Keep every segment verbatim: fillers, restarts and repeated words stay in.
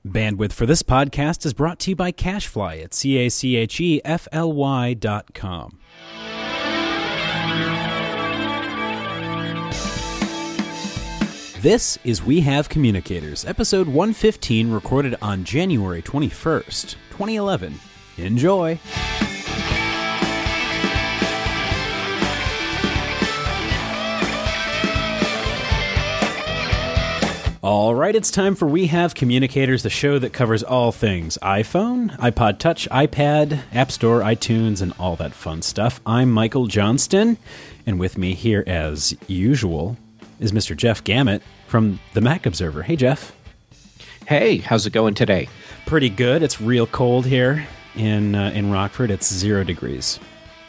Bandwidth for this podcast is brought to you by CacheFly at C A C H E F L Y dot com. This is We Have Communicators, episode one fifteen, recorded on January twenty-first, twenty eleven. Enjoy! All right, it's time for We Have Communicators, the show that covers all things iPhone, iPod Touch, iPad, App Store, iTunes, and all that fun stuff. I'm Michael Johnston, and with me here, as usual, is Mister Jeff Gamet from the Mac Observer. Hey, Jeff. Hey, how's it going today? Pretty good. It's real cold here in uh, in Rockford. It's zero degrees.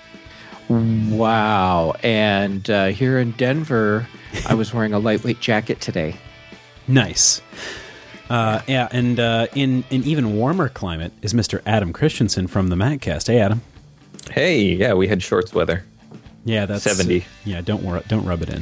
Wow. And uh, here in Denver, I was wearing a lightweight jacket today. Nice. Uh, yeah, and uh, in an even warmer climate is Mister Adam Christensen from the Maccast. Hey, Adam. Hey, yeah, we had shorts weather. Yeah, that's seventy. Yeah, don't wor- don't rub it in.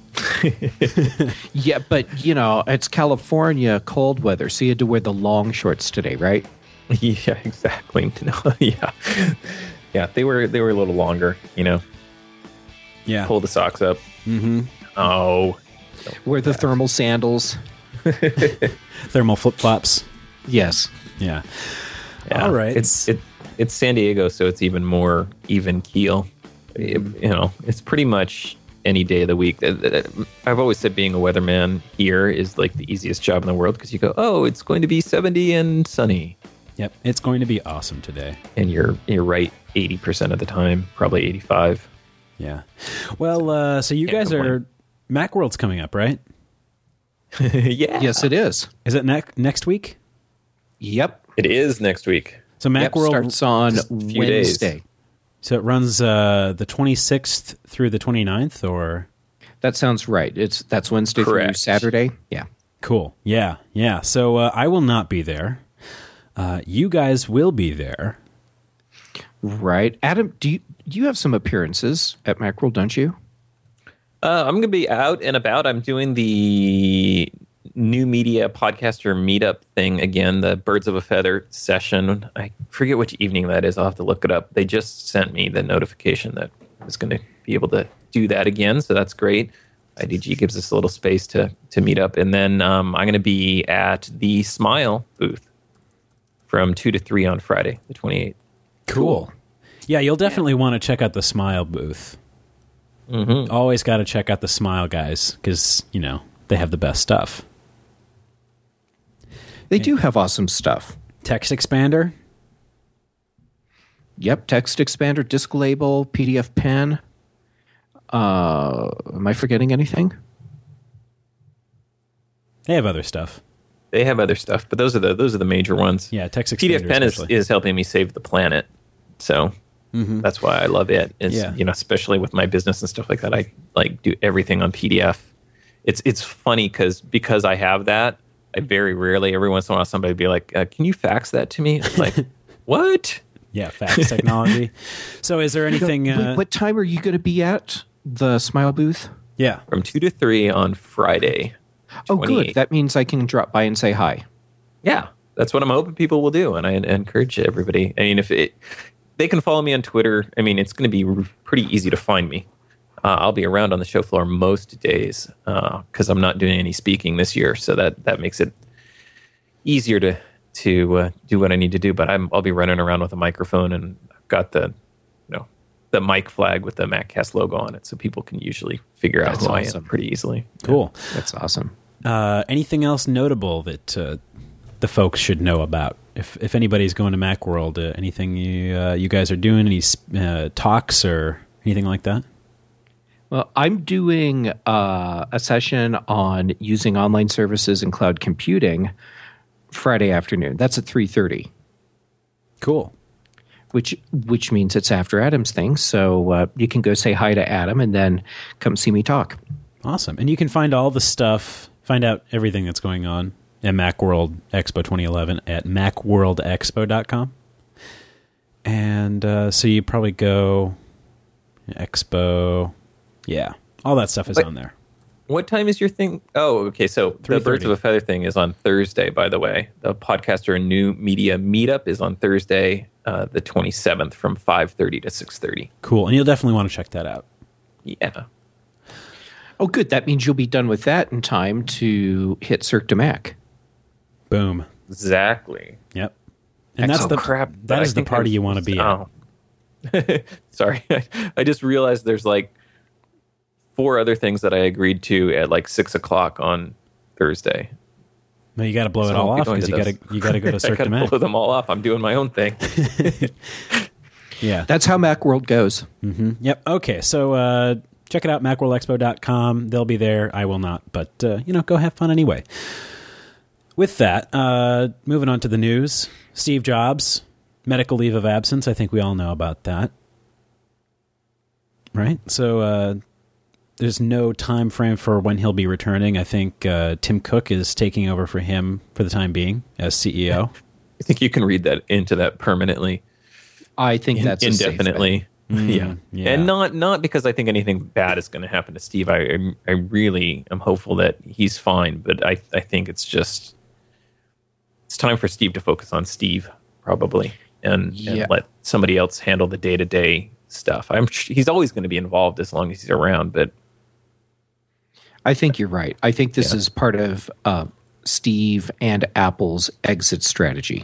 Yeah, but, you know, it's California cold weather, so you had to wear the long shorts today, right? Yeah, exactly. No, yeah, yeah, they were they were a little longer, you know. Yeah. Pull the socks up. Mm-hmm. Oh. Wear the thermal sandals. Thermal flip-flops. Yes. Yeah. Yeah. All right. It's it, it's San Diego, so it's even more even keel. It, you know, it's pretty much any day of the week. I've always said being a weatherman here is like the easiest job in the world because you go, oh, it's going to be seventy and sunny. Yep, it's going to be awesome today. And you're you're right eighty percent of the time, probably eighty-five. Yeah. Well, uh, so you Can't guys are... Macworld's coming up, right? Yeah. Yes, it is. Is it ne- next week? Yep. It is next week. So Yep, Macworld starts on few Wednesday. days. So it runs uh, the twenty-sixth through the twenty-ninth, or? That sounds right. It's That's Wednesday through Correct. Saturday. Yeah. Cool. Yeah, yeah. So uh, I will not be there. Uh, you guys will be there. Right. Adam, do you, you have some appearances at Macworld, don't you? Uh, I'm going to be out and about. I'm doing the new media podcaster meetup thing again, the Birds of a Feather session. I forget which evening that is. I'll have to look it up. They just sent me the notification that I was going to be able to do that again, so that's great. I D G gives us a little space to to meet up. And then um, I'm going to be at the Smile booth from two to three on Friday, the twenty-eighth. Cool. Yeah, you'll definitely want to check out the Smile booth. Mm-hmm. Always got to check out the Smile guys because, you know, they have the best stuff. They do have awesome stuff. Text Expander. Yep, text expander, disk label, P D F pen. Uh, am I forgetting anything? They have other stuff. They have other stuff, but those are the those are the major ones. Yeah, Text Expander P D F pen is, especially. is helping me save the planet, so Mm-hmm. that's why I love it. Is Yeah. you know, especially with my business and stuff like that, I like do everything on P D F. It's it's funny because because I have that, I very rarely, every once in a while, somebody would be like, uh, "Can you fax that to me?" It's like, what? Yeah, fax technology. So is there anything... Wait, Uh, what time are you going to be at the Smile booth? yeah. From two to three on Friday. Oh, good. twenty-eighth. That means I can drop by and say hi. Yeah, that's what I'm hoping people will do, and I encourage everybody. I mean, if it, they can follow me on Twitter. I mean, it's going to be r- pretty easy to find me. Uh, I'll be around on the show floor most days because uh, I'm not doing any speaking this year, so that, that makes it easier to to uh, do what I need to do. But I'm, I'll be running around with a microphone, and I've got the you know the mic flag with the Maccast logo on it, so people can usually figure out That's who awesome. I am pretty easily. Cool. That's awesome. Uh, anything else notable that uh, the folks should know about? If if anybody's going to Macworld, uh, anything you uh, you guys are doing, any uh, talks or anything like that? Well, I'm doing uh, a session on using online services and cloud computing Friday afternoon. That's at three thirty. Cool. Which which means it's after Adam's thing, so uh, you can go say hi to Adam and then come see me talk. Awesome. And you can find all the stuff, find out everything that's going on at Macworld Expo twenty eleven at macworld expo dot com. And uh, so you probably go Expo, yeah, all that stuff is But- on there. What time is your thing? Oh, okay. So the Birds of a Feather thing is on Thursday, by the way. The Podcaster and New Media Meetup is on Thursday, uh, the twenty-seventh from five thirty to six thirty. Cool. And you'll definitely want to check that out. Yeah. Oh, good. That means you'll be done with that in time to hit Cirque du Mac. Boom. Exactly. Yep. And that's oh, the crap. That is the party you want to be oh. at. Sorry. I, I just realized there's like four other things that I agreed to at like six o'clock on Thursday. No, you got to blow So it all I'll be off going because to you got those. to you got to go to I Cirque got du to Mac. blow them all off. I'm doing my own thing. Yeah. That's how Macworld goes. Mm-hmm. Yep. Okay. So uh, check it out, macworld expo dot com. They'll be there. I will not. But, uh, you know, go have fun anyway. With that, uh, moving on to the news. Steve Jobs, medical leave of absence. I think we all know about that. Right? So uh, there's no time frame for when he'll be returning. I think uh, Tim Cook is taking over for him for the time being as C E O. I think you can read that into that permanently. I think In- that's a safe indefinitely. bet. Mm, yeah. yeah. And not not because I think anything bad is going to happen to Steve. I I- I really am hopeful that he's fine, but I I think it's just it's time for Steve to focus on Steve probably and, Yeah. and let somebody else handle the day-to-day stuff. I'm he's always going to be involved as long as he's around, but I think you're right. I think this Yeah. is part of uh, Steve and Apple's exit strategy.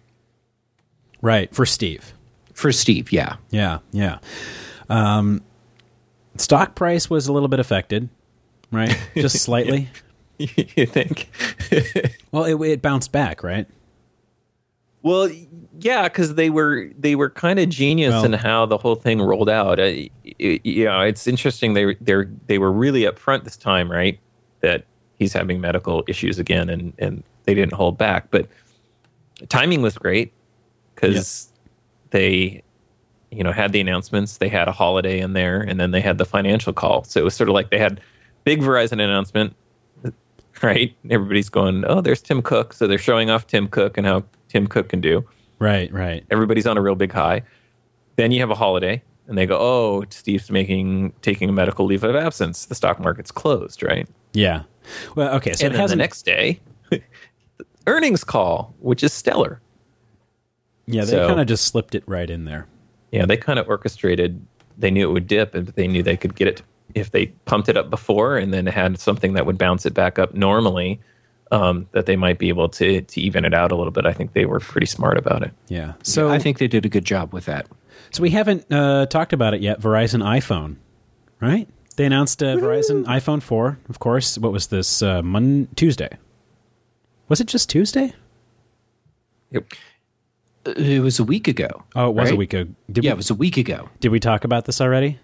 Right. For Steve. For Steve, yeah. Yeah, yeah. Um, stock price was a little bit affected, right? Just slightly. you think Well, it, it bounced back, right? Well, yeah, because they were they were kind of genius Well- in how the whole thing rolled out. Uh, it, you know, it's interesting. They they they were really upfront this time, right? That he's having medical issues again, and, and they didn't hold back. But timing was great because they, you know, had the announcements. They had a holiday in there, and then they had the financial call. So it was sort of like they had big Verizon announcement, right? Everybody's going, oh, there's Tim Cook. So they're showing off Tim Cook and how Tim Cook can do. Right, right. Everybody's on a real big high. Then you have a holiday, and they go, "Oh, Steve's making taking a medical leave of absence. The stock market's closed, right?" Yeah. Well, okay. So and it then the hasn't. next day, earnings call, which is stellar. yeah, they so- kind of just slipped it right in there. Yeah, they kind of orchestrated. They knew it would dip, and they knew they could get it if they pumped it up before, and then had something that would bounce it back up normally. Um, that they might be able to to even it out a little bit. I think they were pretty smart about it. Yeah. So I think they did a good job with that. So we haven't uh, talked about it yet. Verizon iPhone, right? They announced uh, Verizon iPhone four. Of course. What was this? Uh, Mon- Tuesday. Was it just Tuesday? Yep. It was a week ago. Oh, it was a right? week ago. Did Yeah, we, it was a week ago. Did we talk about this already?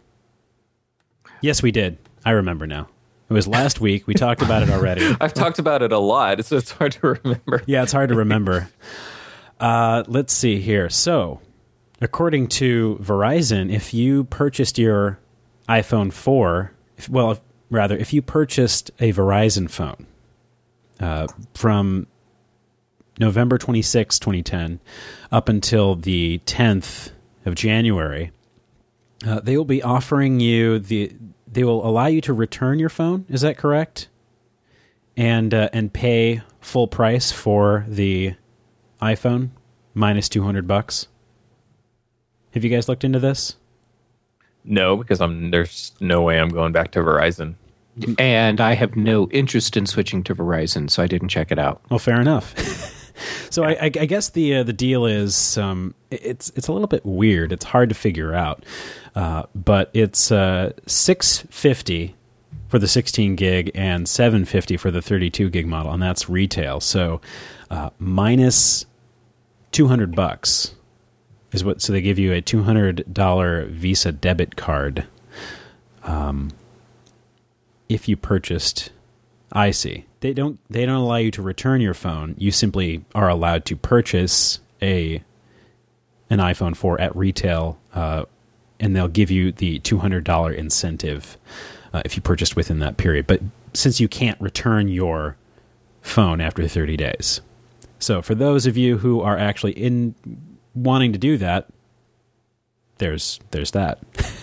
Yes, we did. I remember now. It was last week. We talked about it already. I've talked about it a lot, so it's hard to remember. Yeah, it's hard to remember. Uh, let's see here. So, according to Verizon, if you purchased your iPhone four, if, well, if, rather, if you purchased a Verizon phone uh, from November twenty-sixth, twenty ten, up until the tenth of January, uh, they will be offering you the. They will allow you to return your phone. Is that correct? And uh, and pay full price for the iPhone minus two hundred bucks. Have you guys looked into this? No, because I'm there's no way I'm going back to Verizon. And I have no interest in switching to Verizon, so I didn't check it out. Well, fair enough. So I, I, I guess the uh, the deal is um, it's it's a little bit weird. It's hard to figure out, uh, but it's uh, six fifty for the sixteen gig and seven fifty for the thirty-two gig model, and that's retail. So uh, minus two hundred bucks is what. So they give you a two hundred dollar Visa debit card. Um, if you purchased. I see. They don't. They don't allow you to return your phone. You simply are allowed to purchase a an iPhone four at retail, uh, and they'll give you the two hundred dollar incentive uh, if you purchased within that period. But since you can't return your phone after thirty days, so for those of you who are actually in wanting to do that, there's there's that.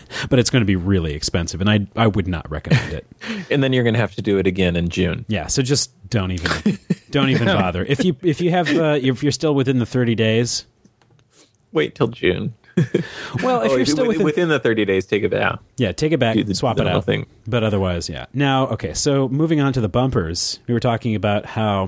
but it's going to be really expensive, and I I would not recommend it. And then you're going to have to do it again in June. Yeah, so just don't even don't even bother. If you if you have uh, if you're still within the thirty days, wait till June. Well, if oh, you're still within, within, within the thirty days, take it back. Yeah, take it back, Do the- swap the it whole out. thing. But otherwise, yeah. Now, okay, so moving on to the bumpers, we were talking about how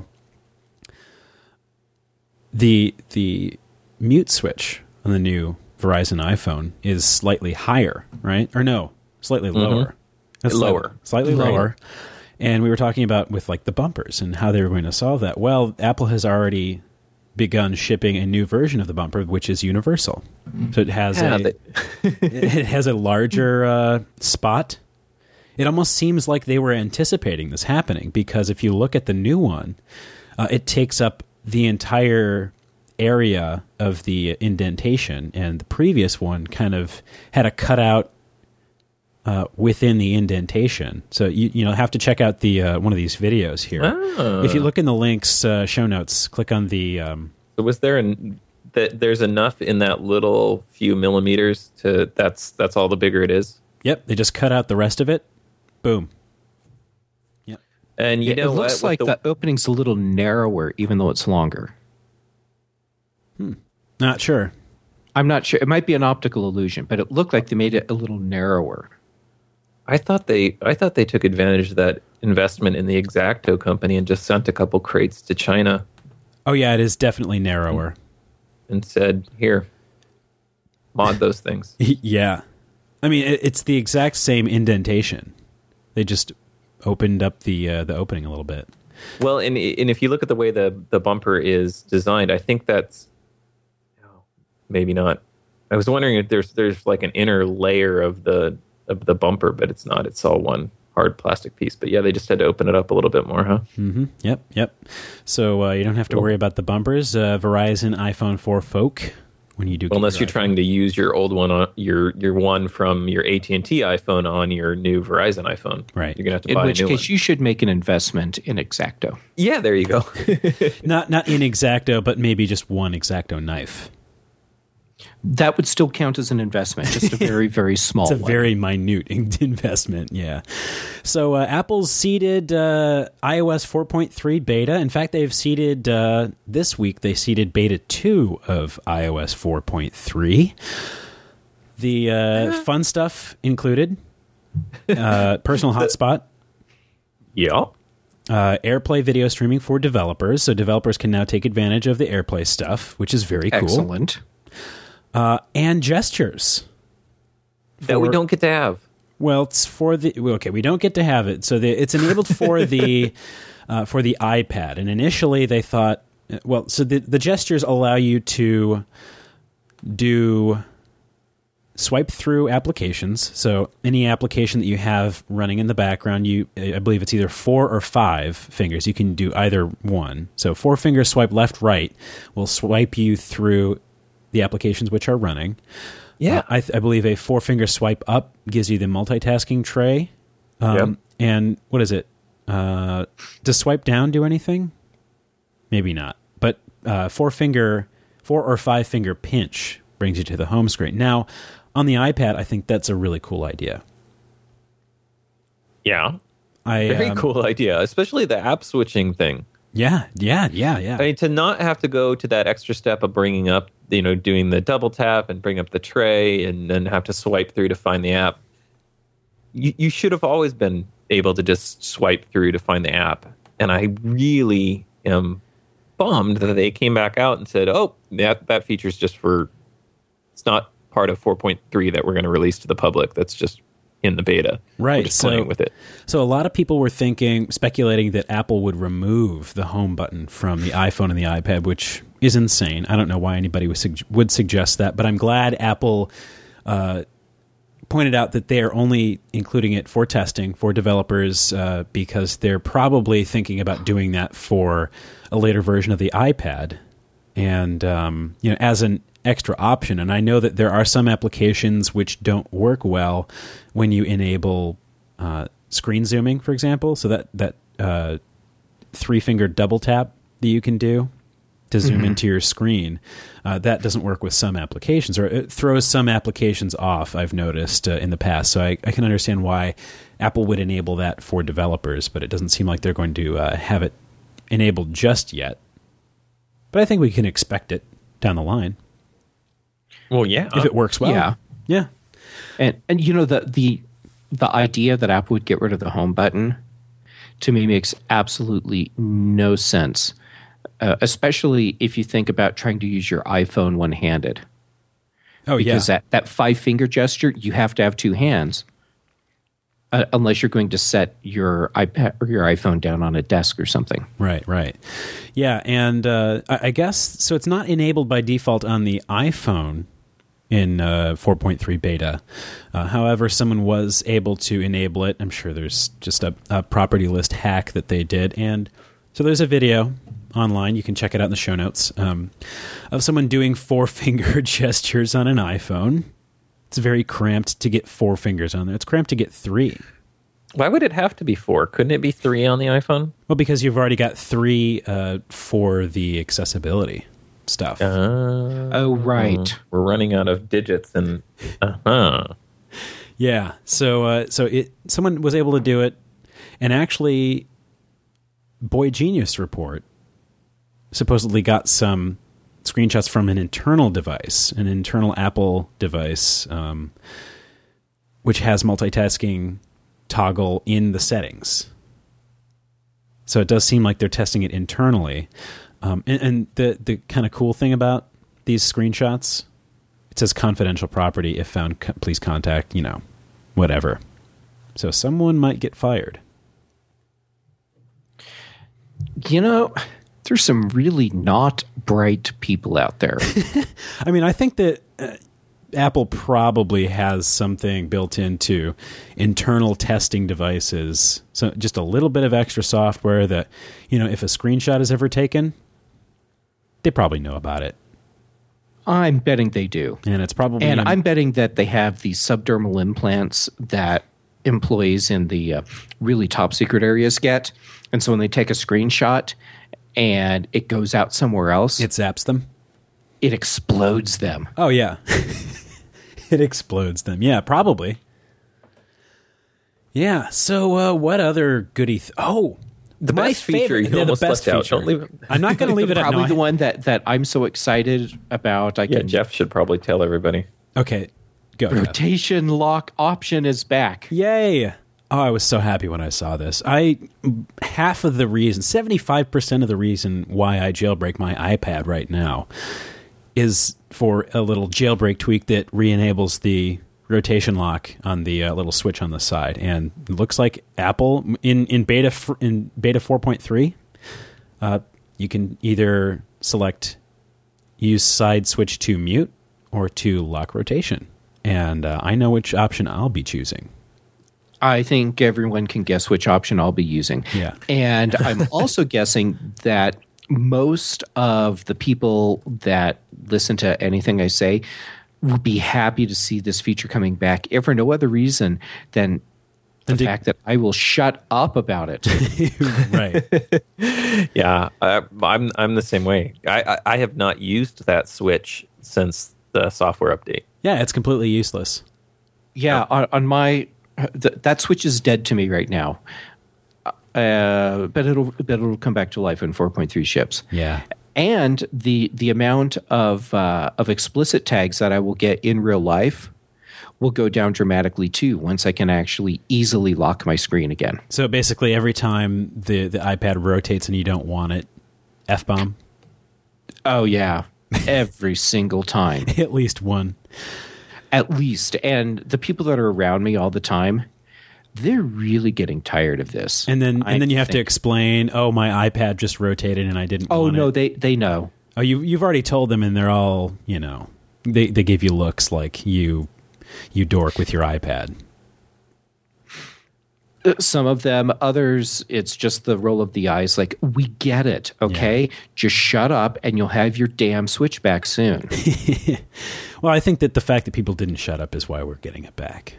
the the mute switch on the new Verizon iPhone is slightly higher, right? Or no, slightly lower. That's Lower. Slightly, slightly Lower. lower. And we were talking about with like the bumpers and how they were going to solve that. Well, Apple has already begun shipping a new version of the bumper, which is universal. So it has Yeah, a they- it has a larger uh, spot. It almost seems like they were anticipating this happening, because if you look at the new one, uh, it takes up the entire area of the indentation, and the previous one kind of had a cutout uh, within the indentation. So you you know have to check out the uh, one of these videos here. Oh. If you look in the links, uh, show notes, click on the. Um, So was there an that there's enough in that little few millimeters to that's that's all the bigger it is? yep, they just cut out the rest of it. Boom. Yep. And you Yeah, know it looks what? like With the opening's a little narrower, even though it's longer. Not sure. I'm not sure. It might be an optical illusion, but it looked like they made it a little narrower. I thought they I thought they took advantage of that investment in the X-Acto company and just sent a couple crates to China Oh yeah, it is definitely narrower. and said, "Here, mod those things." Yeah. I mean, it, it's the exact same indentation. They just opened up the uh, the opening a little bit. Well, and and if you look at the way the the bumper is designed, I think that's oh, maybe not. I was wondering if there's there's like an inner layer of the of the bumper, but it's not. It's all one hard plastic piece. But yeah, they just had to open it up a little bit more, huh? Mm-hmm. Yep, yep. So uh, you don't have to Cool. worry about the bumpers. Uh, Verizon iPhone four Folk when you do. Well, get unless your you're iPhone. trying to use your old one on your your one from your A T and T iPhone on your new Verizon iPhone, Right. You're gonna have to In buy which a new case, one. you should make an investment in X-Acto. Yeah, there you go. Not not in X-Acto, but maybe just one X-Acto knife. That would still count as an investment, just a very, very small It's a one. very minute investment, yeah. So uh, Apple's seeded uh, iOS four point three beta. In fact, they've seeded, uh, this week, they seeded beta two of iOS four point three. The uh, fun stuff included uh, personal hotspot, Yeah. uh, AirPlay video streaming for developers. So developers can now take advantage of the AirPlay stuff, which is very cool. Excellent. Uh, and gestures. That we For- don't get to have. Well, it's for the well, okay. We don't get to have it, so the, it's enabled for the uh, for the iPad. And initially, they thought, well, so the the gestures allow you to do swipe through applications. So any application that you have running in the background, you I believe it's either four or five fingers. You can do either one. So four finger swipe left right will swipe you through the applications which are running. Yeah. Uh, I, th- I believe a four finger swipe up gives you the multitasking tray. Um, Yep. And what is it? Uh, does swipe down do anything? Maybe not. But uh, four finger, four or five finger pinch brings you to the home screen. Now, on the iPad, I think that's a really cool idea. Yeah. I, Very um, cool idea, especially the app switching thing. Yeah, yeah, yeah, yeah. I mean, to not have to go to that extra step of bringing up, you know, doing the double tap and bring up the tray and then have to swipe through to find the app. You, you should have always been able to just swipe through to find the app. And I really am bummed that they came back out and said, oh, that, that feature's just for, it's not part of four point three that we're going to release to the public. That's just in the beta. Right, We're just so- playing with it. So a lot of people were thinking, speculating that Apple would remove the home button from the iPhone and the iPad, which is insane. I don't know why anybody would, sug- would suggest that, but I'm glad Apple uh, pointed out that they are only including it for testing for developers uh, because they're probably thinking about doing that for a later version of the iPad, and um, you know, as an extra option. And I know that there are some applications which don't work well when you enable uh, screen zooming, for example. So that that uh, three finger double tap that you can do to zoom Mm-hmm. into your screen. Uh, that doesn't work with some applications, or it throws some applications off, I've noticed uh, in the past. So I, I can understand why Apple would enable that for developers, but it doesn't seem like they're going to uh, have it enabled just yet. But I think we can expect it down the line. Well, yeah. If it works well. Yeah. Yeah. And and you know the the the idea that Apple would get rid of the home button to me makes absolutely no sense, uh, especially if you think about trying to use your iPhone one-handed. Oh, Because yeah. that, that five-finger gesture, you have to have two hands, uh, unless you're going to set your iPad or your iPhone down on a desk or something. Right, right. Yeah, and uh, I, I guess, so it's not enabled by default on the iPhone in uh, four point three beta. Uh, however, someone was able to enable it. I'm sure there's just a, a property list hack that they did. And so there's a video online, you can check it out in the show notes, um, of someone doing four-finger gestures on an iPhone. It's very cramped to get four fingers on there. It's cramped to get three. Why would it have to be four? Couldn't it be three on the iPhone? Well, because you've already got three uh, for the accessibility stuff. Uh, Oh, right. We're running out of digits and uh-huh. Yeah. So uh, so it someone was able to do it, and actually, Boy Genius Report supposedly got some screenshots from an internal device, an internal Apple device, um, which has multitasking toggle in the settings. So it does seem like they're testing it internally. Um, and, and the the kind of cool thing about these screenshots, it says confidential property. If found, co- please contact, you know, whatever. So someone might get fired. You know, there's some really not bright people out there. I mean, I think that uh, Apple probably has something built into internal testing devices. So just a little bit of extra software that, you know, if a screenshot is ever taken, they probably know about it. I'm betting they do. And it's probably... And I'm betting that they have these subdermal implants that employees in the uh, really top secret areas get. And so when they take a screenshot and it goes out somewhere else, It zaps them? it explodes them. Oh, yeah. It explodes them. Yeah, probably. Yeah, so uh, what other goody... Th- oh, The my best feature favorite- you yeah, almost the best left out. feature. Don't leave it. I'm not going to leave it at... Probably no, the I- one that, that I'm so excited about. I Yeah, can, Jeff should probably tell everybody. Okay, go. Jeff. rotation lock option is back. Yay! Oh, I was so happy when I saw this. I half of the reason, seventy-five percent of the reason why I jailbreak my iPad right now is for a little jailbreak tweak that re-enables the rotation lock on the uh, little switch on the side. And it looks like Apple in in beta f- in beta four point three, uh, you can either select use side switch to mute or to lock rotation. And uh, I know which option I'll be choosing. I think everyone can guess which option I'll be using. Yeah. And I'm also guessing that most of the people that listen to anything I say will be happy to see this feature coming back, if for no other reason than the did- fact that I will shut up about it. Right. Yeah, I, I'm I'm the same way. I, I I have not used that switch since the software update. Yeah, it's completely useless. Yeah, on, on my th- that switch is dead to me right now. Uh, but it'll but it'll come back to life when four point three ships. Yeah. And the the amount of uh, of explicit tags that I will get in real life will go down dramatically too once I can actually easily lock my screen again. So basically, every time the, the iPad rotates and you don't want it, F-bomb? Oh yeah, every single time, At least one. at least. And the people that are around me all the time, they're really getting tired of this. And then I and then you have to think- explain, oh, my iPad just rotated and I didn't Oh want no, it. they they know. Oh, you, you've already told them and they're all, you know, they, they give you looks like you you dork with your iPad. Uh, Some of them, others, it's just the roll of the eyes. Like, we get it, okay? Just shut up and you'll have your damn switch back soon. Well, I think that the fact that people didn't shut up is why we're getting it back.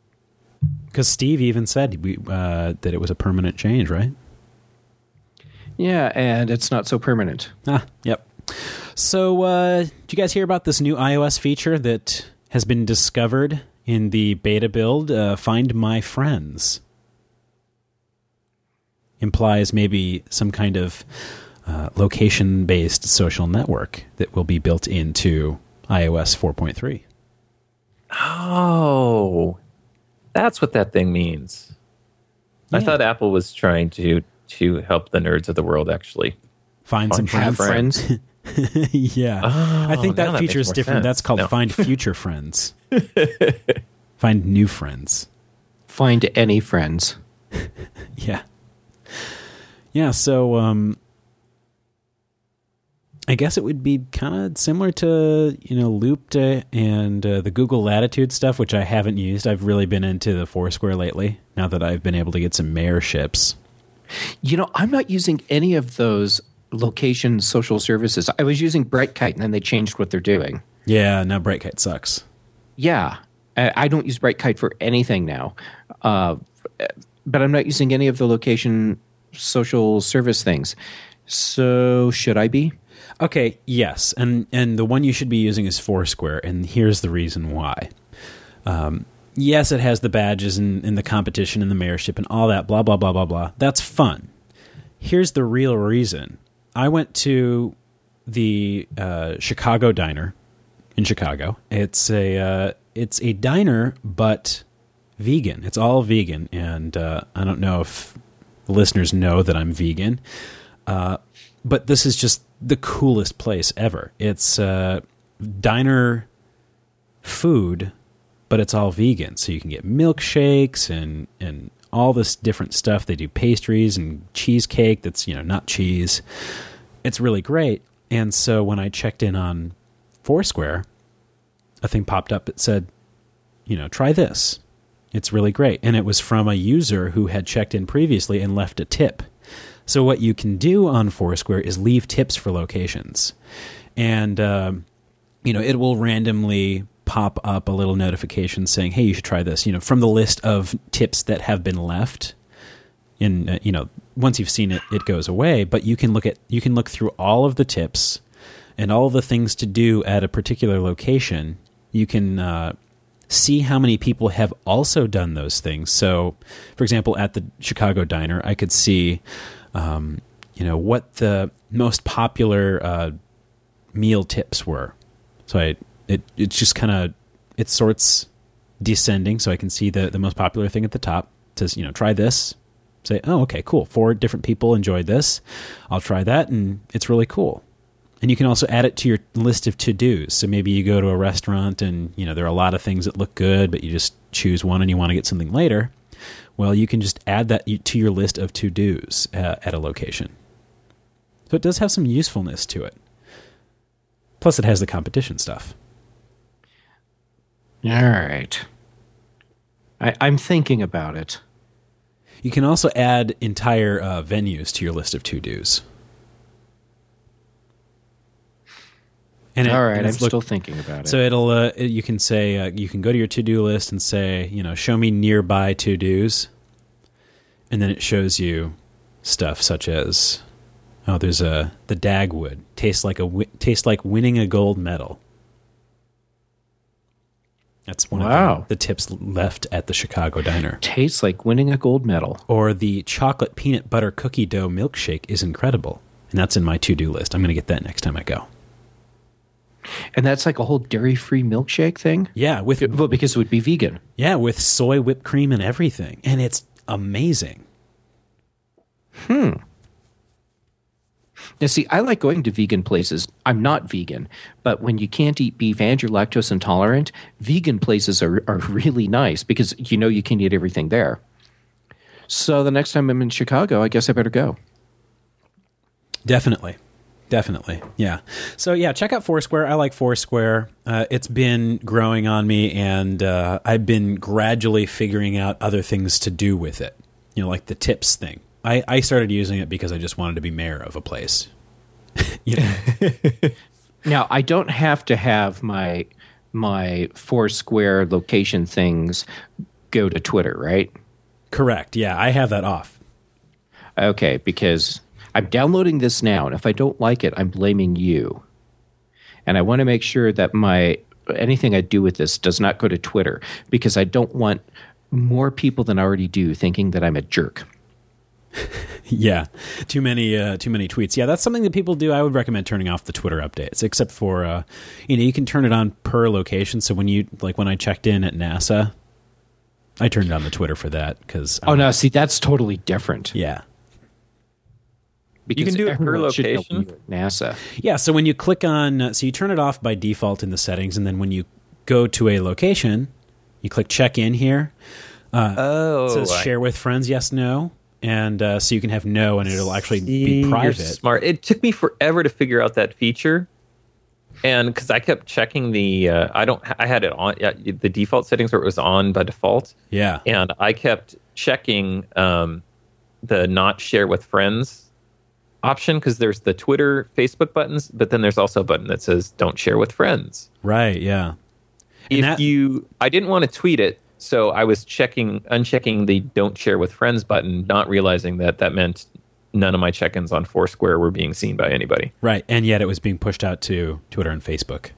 Because Steve even said we, uh, that it was a permanent change, right? Yeah, and it's not so permanent. Ah, yep. So, uh, did you guys hear about this new iOS feature that has been discovered in the beta build? Uh, Find My Friends. Implies maybe some kind of uh, location-based social network that will be built into iOS four point three. Oh, that's what that thing means. Yeah. I thought Apple was trying to to help the nerds of the world actually find, find some friends. friends. Yeah. Oh, I think that, that feature is different. Sense. That's called no. Find Future Friends. Find new friends. Find any friends. Yeah. Yeah, so um, I guess it would be kind of similar to, you know, Looped and uh, the Google Latitude stuff, which I haven't used. I've really been into the Foursquare lately, now that I've been able to get some mayorships. You know, I'm not using any of those location social services. I was using Brightkite, and then they changed what they're doing. Yeah, now Brightkite sucks. Yeah, I, I don't use Brightkite for anything now. Uh, but I'm not using any of the location social service things. So should I be? Okay, yes. And and the one you should be using is Foursquare, and here's the reason why. Um, yes, it has the badges and, and the competition and the mayorship and all that, blah, blah, blah, blah, blah. That's fun. Here's the real reason. I went to the uh, Chicago Diner in Chicago. It's a uh, it's a diner, but vegan. It's all vegan, and uh, I don't know if the listeners know that I'm vegan, uh, but this is just the coolest place ever. It's uh, diner food, but it's all vegan, so you can get milkshakes and and all this different stuff. They do pastries and cheesecake that's, you know, not cheese. It's really great. And so when I checked in on Foursquare, a thing popped up that said, you know, try this. It's really great. And it was from a user who had checked in previously and left a tip. So what you can do on Foursquare is leave tips for locations. And, uh, you know, it will randomly pop up a little notification saying, hey, you should try this, you know, from the list of tips that have been left. And, uh, you know, once you've seen it, it goes away. But you can look at, you can look through all of the tips and all of the things to do at a particular location. You can uh, see how many people have also done those things. So, for example, at the Chicago Diner, I could see, um, you know, what the most popular uh, meal tips were. So I, it it's just kind of, it sorts descending, so I can see the, the most popular thing at the top. It says, you know, try this. Say, oh, okay, cool. Four different people enjoyed this. I'll try that, and it's really cool. And you can also add it to your list of to-dos. So maybe you go to a restaurant and, you know, there are a lot of things that look good, but you just choose one and you want to get something later. Well, you can just add that to your list of to-dos uh, at a location. So it does have some usefulness to it. Plus, it has the competition stuff. All right. I, I'm thinking about it. You can also add entire uh, venues to your list of to-dos. And it, All right, I'm look, still thinking about it. So it'll uh, it, you can say uh, you can go to your to-do list and say, you know, show me nearby to-dos, and then it shows you stuff such as, oh, there's a the Dagwood tastes like a tastes like winning a gold medal. That's one wow. of the, the tips left at the Chicago Diner. Tastes like winning a gold medal. Or the chocolate peanut butter cookie dough milkshake is incredible, and that's in my to-do list. I'm going to get that next time I go. And that's like a whole dairy-free milkshake thing? Yeah. with Well, because it would be vegan. Yeah, with soy whipped cream and everything. And it's amazing. Hmm. Now, see, I like going to vegan places. I'm not vegan, but when you can't eat beef and you're lactose intolerant, vegan places are, are really nice because you know you can eat everything there. So the next time I'm in Chicago, I guess I better go. Definitely. Definitely. Yeah. So, yeah, check out Foursquare. I like Foursquare. Uh, it's been growing on me, and uh, I've been gradually figuring out other things to do with it. You know, like the tips thing. I, I started using it because I just wanted to be mayor of a place. You know? Now, I don't have to have my my Foursquare location things go to Twitter, right? Correct. Yeah, I have that off. Okay, because I'm downloading this now, and if I don't like it, I'm blaming you. And I want to make sure that my anything I do with this does not go to Twitter, because I don't want more people than I already do thinking that I'm a jerk. Yeah, too many uh, too many tweets. Yeah, that's something that people do. I would recommend turning off the Twitter updates, except for uh, you know, you can turn it on per location. So when you like when I checked in at NASA, I turned on the Twitter for that because oh no, see that's totally different. Yeah, because you can do it per location. At NASA. Yeah, so when you click on, uh, so you turn it off by default in the settings, and then when you go to a location, you click check in here. Uh, oh, it says I- share with friends, yes, no. And uh, so you can have no, and it'll actually See, be private. You're smart. It took me forever to figure out that feature, and because I kept checking the, uh, I don't, I had it on uh, the default settings where it was on by default. Yeah, and I kept checking um, the not share with friends option because there's the Twitter, Facebook buttons, but then there's also a button that says don't share with friends. right. Yeah. And If that- you, I didn't want to tweet it. So I was checking, unchecking the "Don't Share with Friends" button, not realizing that that meant none of my check-ins on Foursquare were being seen by anybody. Right, and yet it was being pushed out to Twitter and Facebook.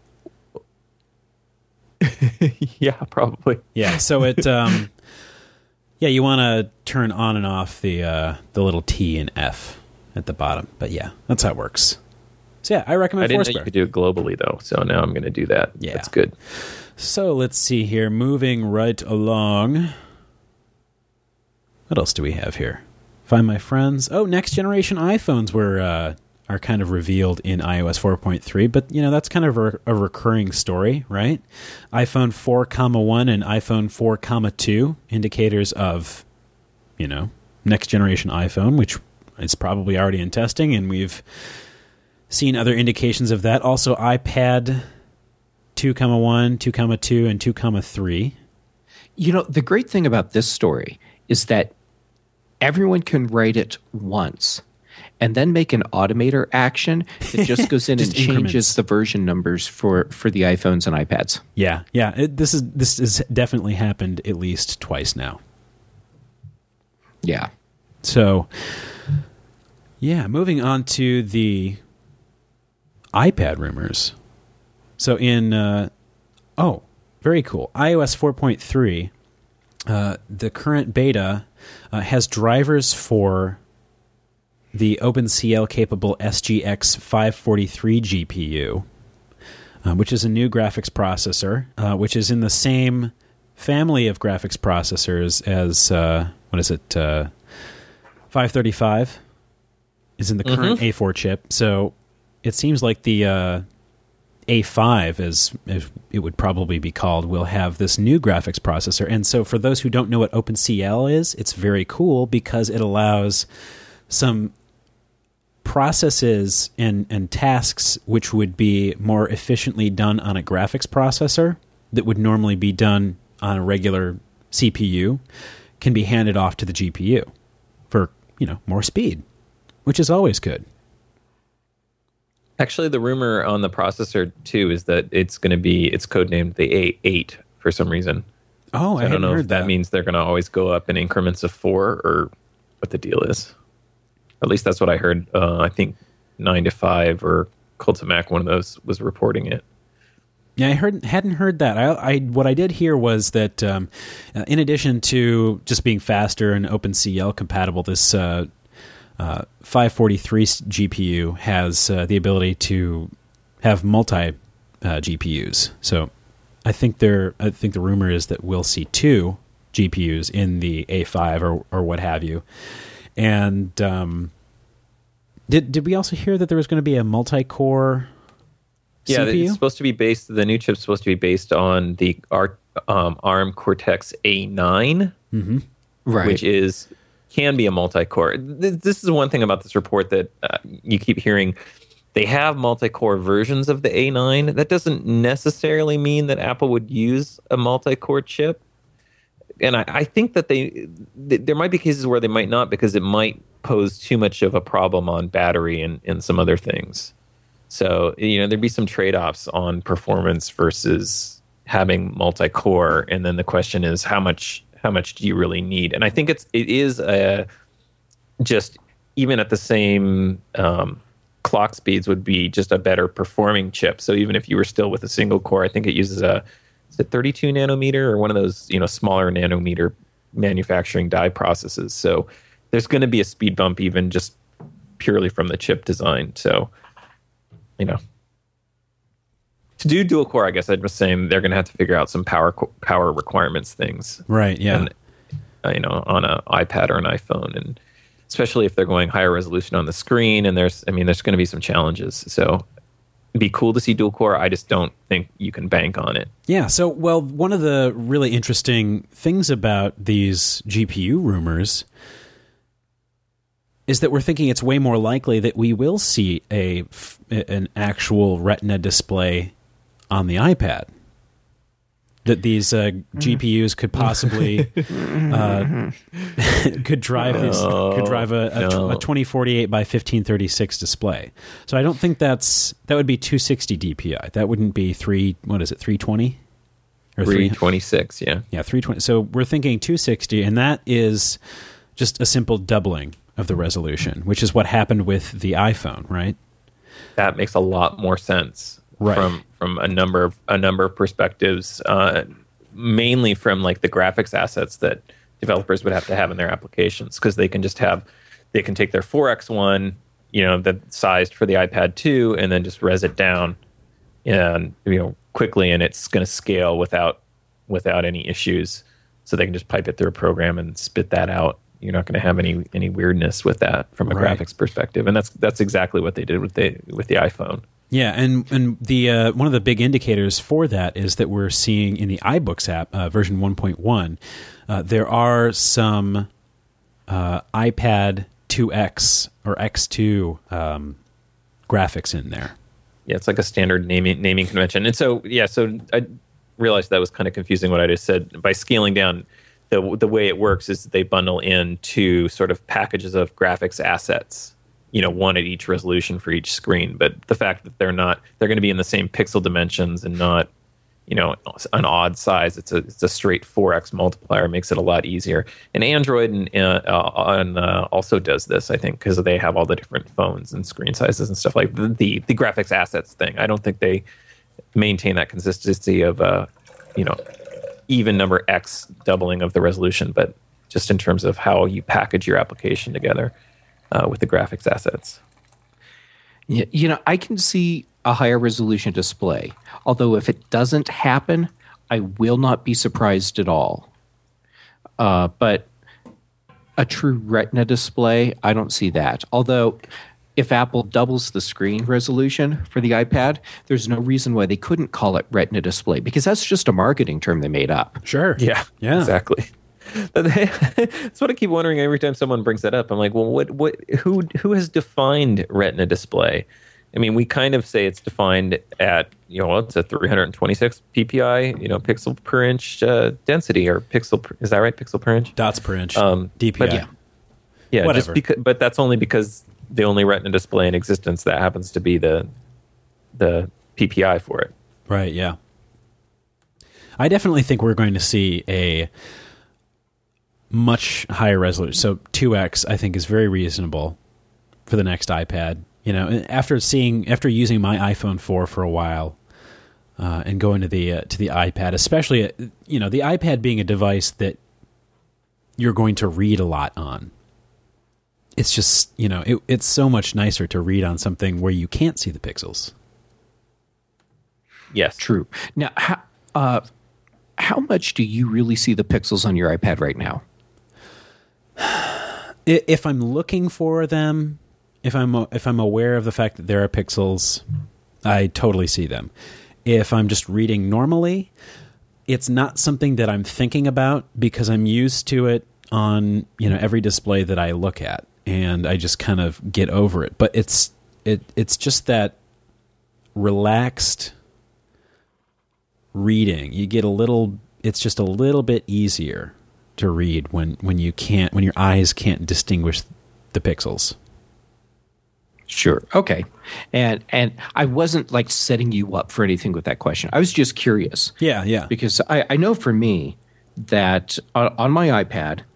Yeah, probably. Yeah, so it, um, yeah, you want to turn on and off the uh, the little T and F at the bottom. But yeah, that's how it works. So yeah, I recommend I didn't know Foursquare. you could do it globally though, so now I'm going to do that. Yeah. That's good. So let's see here. Moving right along. What else do we have here? Find my friends. Oh, next generation iPhones were uh, are kind of revealed in i O S four point three, but you know that's kind of a, a recurring story, right? iPhone four comma one and iPhone four comma two, indicators of, you know, next generation iPhone, which is probably already in testing, and we've seen other indications of that. Also, iPad two comma one, two comma two, and two comma three. You know, the great thing about this story is that everyone can write it once and then make an automator action that just goes in Just and changes increments. the version numbers for, for the iPhones and iPads. Yeah, yeah. It, this is this has definitely happened at least twice now. Yeah. So, yeah, moving on to the iPad rumors. So in, uh, oh, very cool. i O S four point three, uh, the current beta uh, has drivers for the OpenCL-capable S G X five forty-three G P U, uh, which is a new graphics processor, uh, which is in the same family of graphics processors as, uh, what is it, uh, five thirty-five is in the current Mm-hmm. A four chip. So it seems like the uh, A five, as, as it would probably be called, will have this new graphics processor. And so for those who don't know what OpenCL is, it's very cool because it allows some processes and, and tasks which would be more efficiently done on a graphics processor that would normally be done on a regular C P U can be handed off to the G P U for, you know, more speed, which is always good. Actually, the rumor on the processor too is that it's going to be it's codenamed the A eight for some reason. Oh, I, I don't hadn't know heard if that, that means they're going to always go up in increments of four or what the deal is. At least that's what I heard. Uh, I think nine to five or Cult of Mac, one of those, was reporting it. Yeah, I heard hadn't heard that. I, I what I did hear was that um, uh, in addition to just being faster and OpenCL compatible, this uh, uh, five forty-three G P U has uh, the ability to have multi uh, G P Us. So I think there. I think the rumor is that we'll see two G P Us in the A five or or what have you. And um, did did we also hear that there was going to be a multi-core Yeah, C P U? it's supposed to be based. The new chip's supposed to be based on the Ar- um, ARM Cortex A nine, Mm-hmm. Right. which is can be a multi-core. This, this is one thing about this report that uh, you keep hearing. They have multi-core versions of the A nine. That doesn't necessarily mean that Apple would use a multi-core chip. And I, I think that they th- there might be cases where they might not because it might pose too much of a problem on battery and, and some other things. So, you know, there'd be some trade-offs on performance versus having multi-core. And then the question is, how much how much do you really need? And I think it's it is a, just even at the same um, clock speeds, would be just a better performing chip. So even if you were still with a single core, I think it uses a is it thirty-two nanometer or one of those, you know, smaller nanometer manufacturing die processes. So there's going to be a speed bump even just purely from the chip design. So, you know, to do dual core, I guess I'm just saying they're going to have to figure out some power power requirements things. Right, yeah. And, uh, you know, on an iPad or an iPhone, and especially if they're going higher resolution on the screen, and there's, I mean, there's going to be some challenges. So it'd be cool to see dual core. I just don't think you can bank on it. Yeah, so, well, one of the really interesting things about these G P U rumors is that we're thinking it's way more likely that we will see a an actual Retina display on the iPad. That these uh, G P Us could possibly uh, could drive his, no, could drive a, a, no. a twenty forty-eight by fifteen thirty-six display. So I don't think that's that would be two sixty D P I. That wouldn't be three. What is it? three twenty or three twenty-six? Yeah, yeah, three twenty. So we're thinking two sixty, and that is just a simple doubling of the resolution, which is what happened with the iPhone, right? That makes a lot more sense. Right. From from a number of a number of perspectives, uh, mainly from like the graphics assets that developers would have to have in their applications, because they can just have they can take their four X one, you know, that's sized for the iPad two, and then just res it down, and you know, quickly, and it's going to scale without without any issues. So they can just pipe it through a program and spit that out. You're not going to have any any weirdness with that from a Right. graphics perspective, and that's that's exactly what they did with the with the iPhone. Yeah, and and the uh, one of the big indicators for that is that we're seeing in the iBooks app, uh, version one point one, uh, there are some uh, iPad two X or X two um, graphics in there. Yeah, it's like a standard naming naming convention. And so, yeah, so I realized that was kind of confusing what I just said. By scaling down, the the way it works is they bundle in two sort of packages of graphics assets, you know, one at each resolution for each screen. But the fact that they're not, they're going to be in the same pixel dimensions and not, you know, an odd size. It's a it's a straight four X multiplier, makes it a lot easier. And Android and, uh, and uh, also does this, I think, because they have all the different phones and screen sizes and stuff like the, the the graphics assets thing. I don't think they maintain that consistency of uh, you know, even number X doubling of the resolution, but just in terms of how you package your application together uh, with the graphics assets. Yeah, you know, I can see a higher resolution display. Although if it doesn't happen, I will not be surprised at all. Uh, but a true Retina display, I don't see that. Although if Apple doubles the screen resolution for the iPad, there's no reason why they couldn't call it Retina display, because that's just a marketing term they made up. Sure. Yeah, Yeah. exactly. But they, that's what I keep wondering every time someone brings that up. I'm like, well, what, what, who, who has defined Retina display? I mean, we kind of say it's defined at, you know, it's a three twenty-six P P I, you know, pixel per inch uh, density, or pixel. Per, is that right? Pixel per inch. Dots per inch. Um, D P I. but yeah, yeah, Whatever. just because. But that's only because the only Retina display in existence that happens to be the the P P I for it. Right, yeah. I definitely think we're going to see a much higher resolution. So two X, I think, is very reasonable for the next iPad. You know, after seeing, after using my iPhone four for a while, uh, and going to the uh, to the iPad, especially, uh, you know, the iPad being a device that you're going to read a lot on. It's just, you know, it, it's so much nicer to read on something where you can't see the pixels. Yes, True. Now, how, uh, how much do you really see the pixels on your iPad right now? If I'm looking for them, if I'm if I'm aware of the fact that there are pixels, I totally see them. If I'm just reading normally, it's not something that I'm thinking about because I'm used to it on, you know, every display that I look at, and I just kind of get over it. But it's it it's just that relaxed reading. You get a little, it's just a little bit easier to read when, when you can't, when your eyes can't distinguish the pixels. Sure. Okay. And and I wasn't like setting you up for anything with that question. I was just curious. Yeah, yeah. Because I, I know for me that on, on my iPad,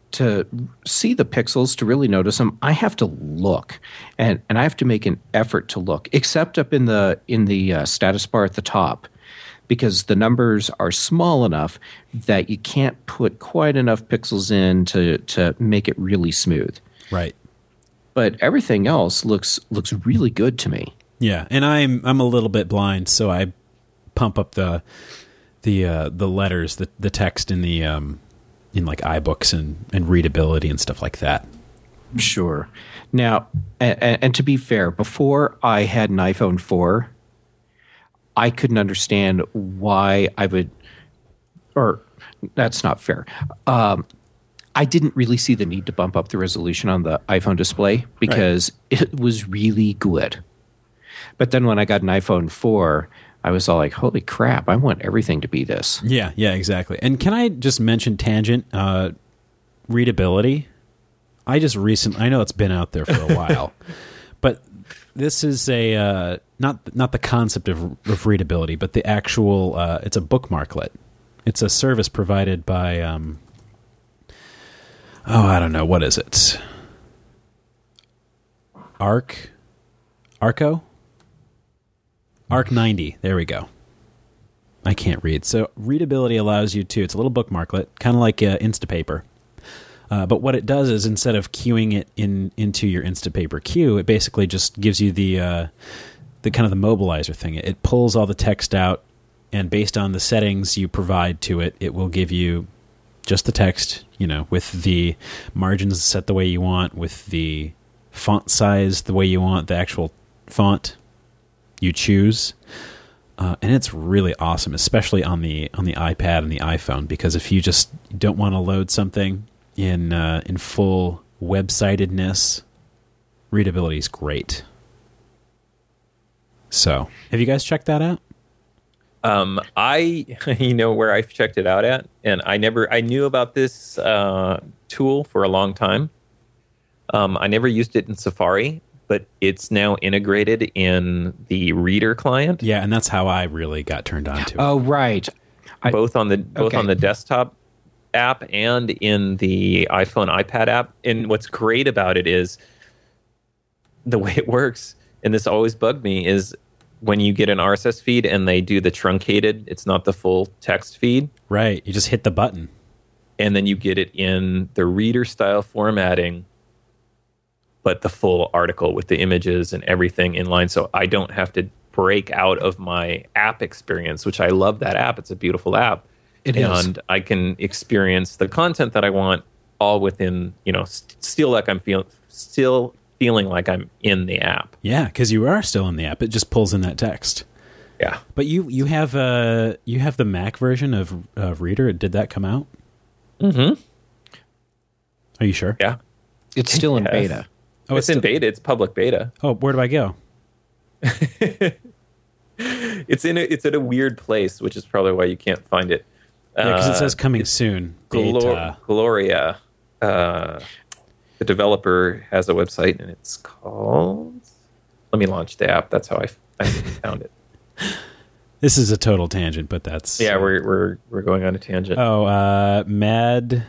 to see the pixels, to really notice them, I have to look, and and I have to make an effort to look, except up in the in the uh, status bar at the top, because the numbers are small enough that you can't put quite enough pixels in to to make it really smooth. Right. But everything else looks looks really good to me. Yeah, and I'm I'm a little bit blind, so I pump up the the uh, the letters, the the text in the um, in like iBooks and, and readability and stuff like that. Sure. Now, and, and to be fair, before I had an iPhone four, I couldn't understand why I would, or that's not fair. Um, I didn't really see the need to bump up the resolution on the iPhone display because right. it was really good. But then when I got an iPhone four, I was all like, holy crap, I want everything to be this. Yeah, yeah, exactly. And can I just mention tangent uh, readability? I just recently, I know it's been out there for a while, but this is a, uh, not not the concept of, of readability, but the actual, uh, it's a bookmarklet. It's a service provided by, um, oh, I don't know, what is it? Arc? Arco? Arc ninety, there we go. I can't read. So readability allows you to, it's a little bookmarklet, kind of like uh, Instapaper. Uh, but what it does is instead of queuing it in into your Instapaper queue, it basically just gives you the uh, the kind of the mobilizer thing. It, it pulls all the text out, and based on the settings you provide to it, it will give you just the text, you know, with the margins set the way you want, with the font size the way you want, the actual font you choose. Uh, and it's really awesome, especially on the on the iPad and the iPhone, because if you just don't want to load something in uh, in full web-sidedness, readability is great. So, have you guys checked that out? Um, I, you know, where I've checked it out at, and I never, I knew about this uh, tool for a long time. Um, I never used it in Safari, but it's now integrated in the Reader client. Yeah, and that's how I really got turned on to it. Oh, right. I, both on the both okay. on the desktop app and in the iPhone, iPad app. And what's great about it is the way it works, and this always bugged me, is when you get an R S S feed and they do the truncated, it's not the full text feed. Right. You just hit the button. And then you get it in the Reader style formatting, but the full article with the images and everything in line. So I don't have to break out of my app experience, which I love that app. It's a beautiful app. It and is. I can experience the content that I want all within, you know, st- still like I'm feeling, still feeling like I'm in the app. Yeah, because you are still in the app. It just pulls in that text. Yeah. But you you have uh you have the Mac version of of Reader. Did that come out? Mm-hmm. Are you sure? Yeah. It's still in Yes. beta. Oh, it's, it's in still- beta. It's public beta. Oh, where do I go? It's in a, it's at a weird place, which is probably why you can't find it. Yeah, because it Uh, says coming soon. Glor- Beta. Gloria. Uh, the developer has a website, and it's called... Let me launch the app. That's how I, f- I found it. This is a total tangent, but that's Yeah, we're we're we're going on a tangent. Oh, uh, Mad.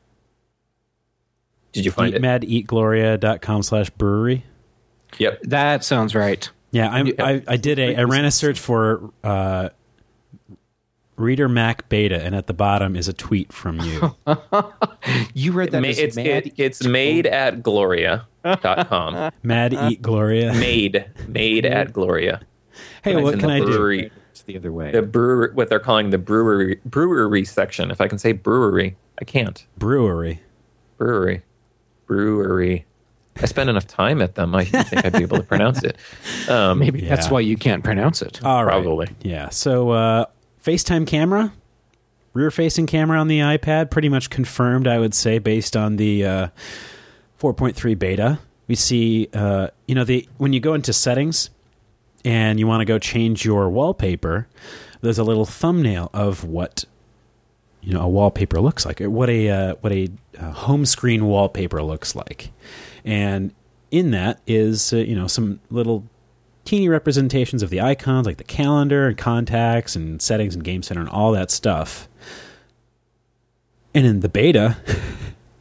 Did you find eat, it? mad eat gloria dot com slash brewery. Yep. That sounds right. Yeah, I'm, I I did a I ran a search for uh, Reader Mac Beta, and at the bottom is a tweet from you. You read that Ma- as it's mad it, it's made at gloria dot com. Mad eat gloria. made made at Gloria. Hey, And what it's can in I the do? brewery, It's the other way. the brewery, what they're calling the brewery brewery section. If I can say brewery, I can't. Brewery. Brewery, brewery. I spend enough time at them. I think I'd be able to pronounce it. Um, Maybe Yeah. that's why you can't pronounce it. All right. Probably. Yeah. So uh, FaceTime camera, rear-facing camera on the iPad, pretty much confirmed, I would say, based on the uh, four point three beta. We see, uh, you know, the when you go into settings and you want to go change your wallpaper, there's a little thumbnail of what you know a wallpaper looks like, or what a uh, what a uh, home screen wallpaper looks like, and in that is uh, you know some little teeny representations of the icons, like the calendar and contacts and settings and Game Center and all that stuff. And in the beta,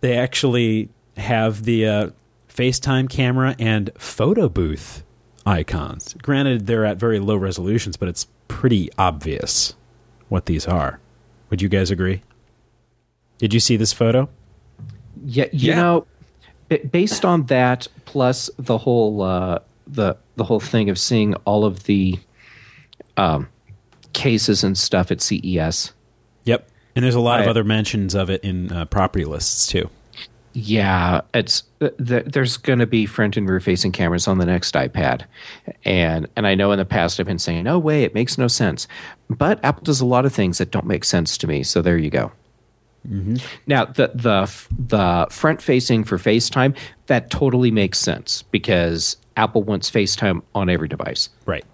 they actually have the uh, FaceTime camera and photo booth icons. Granted, they're at very low resolutions, but it's pretty obvious what these are. Would you guys agree? Did you see this photo? Yeah, you Yeah. know, b- based on that, plus the whole uh, the the whole thing of seeing all of the um, cases and stuff at C E S. Yep. And there's a lot of I- other mentions of it in uh, property lists, too. Yeah, it's th- th- there's going to be front and rear facing cameras on the next iPad, and and I know in the past I've been saying, no way, it makes no sense, but Apple does a lot of things that don't make sense to me. So there you go. Mm-hmm. Now the the the front facing for FaceTime, that totally makes sense because Apple wants FaceTime on every device. Right.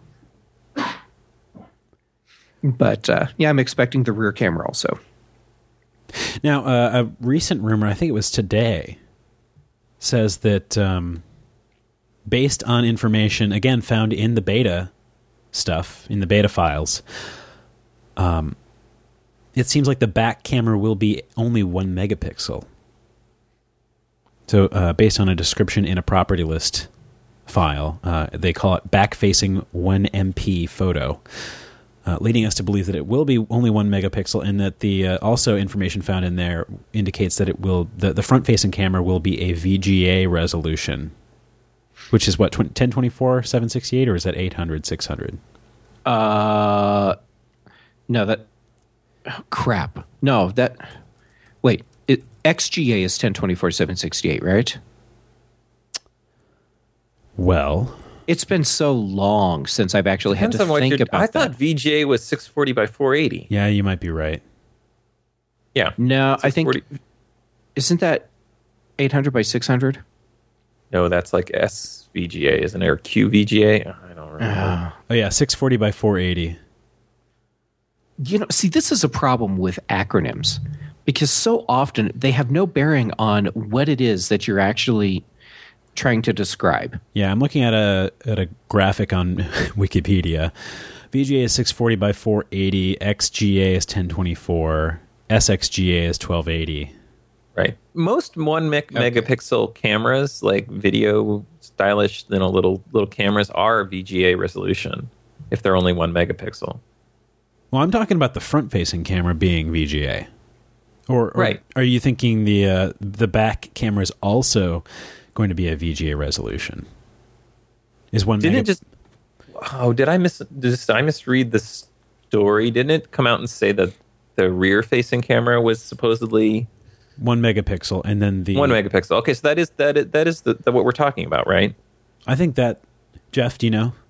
But uh, yeah, I'm expecting the rear camera also. Now, uh, a recent rumor, I think it was today, says that um, based on information, again, found in the beta stuff, in the beta files, um, it seems like the back camera will be only one megapixel. So uh, based on a description in a property list file, uh, they call it back-facing one M P photo. Uh, leading us to believe that it will be only one megapixel, and that the uh, also information found in there indicates that it will the, the front-facing camera will be a V G A resolution, which is what ten twenty-four seven sixty-eight, or is that eight hundred six hundred? Uh, no, that oh, crap. No, that wait. It, X G A is ten twenty-four seven sixty-eight, right? Well, It's been so long since I've actually had Depends to on what think you're- about I that. thought V G A was six forty by four eighty. yeah, you might be right. Yeah. No, I think six forty isn't that eight hundred by six hundred? No, that's like S V G A, isn't it? Or Q V G A? I don't remember. Oh yeah, six forty by four eighty. You know, see, this is a problem with acronyms because so often they have no bearing on what it is that you're actually trying to describe. Yeah, I'm looking at a at a graphic on Wikipedia. V G A is six forty by four eighty, X G A is ten twenty-four, S X G A is twelve eighty. Right. Most one me- megapixel cameras, like video stylish, you know, little little cameras, are V G A resolution if they're only one megapixel. Well, I'm talking about the front-facing camera being V G A. Or, or Right. are you thinking the uh, the back camera is also going to be a V G A resolution? Is one Didn't mega- it just? Oh, did I miss? Did I misread the story? Didn't it come out and say that the rear-facing camera was supposedly one megapixel, and then the one megapixel? Okay, so that is that is, that is the, the what we're talking about, right? I think that, Jeff, do you know?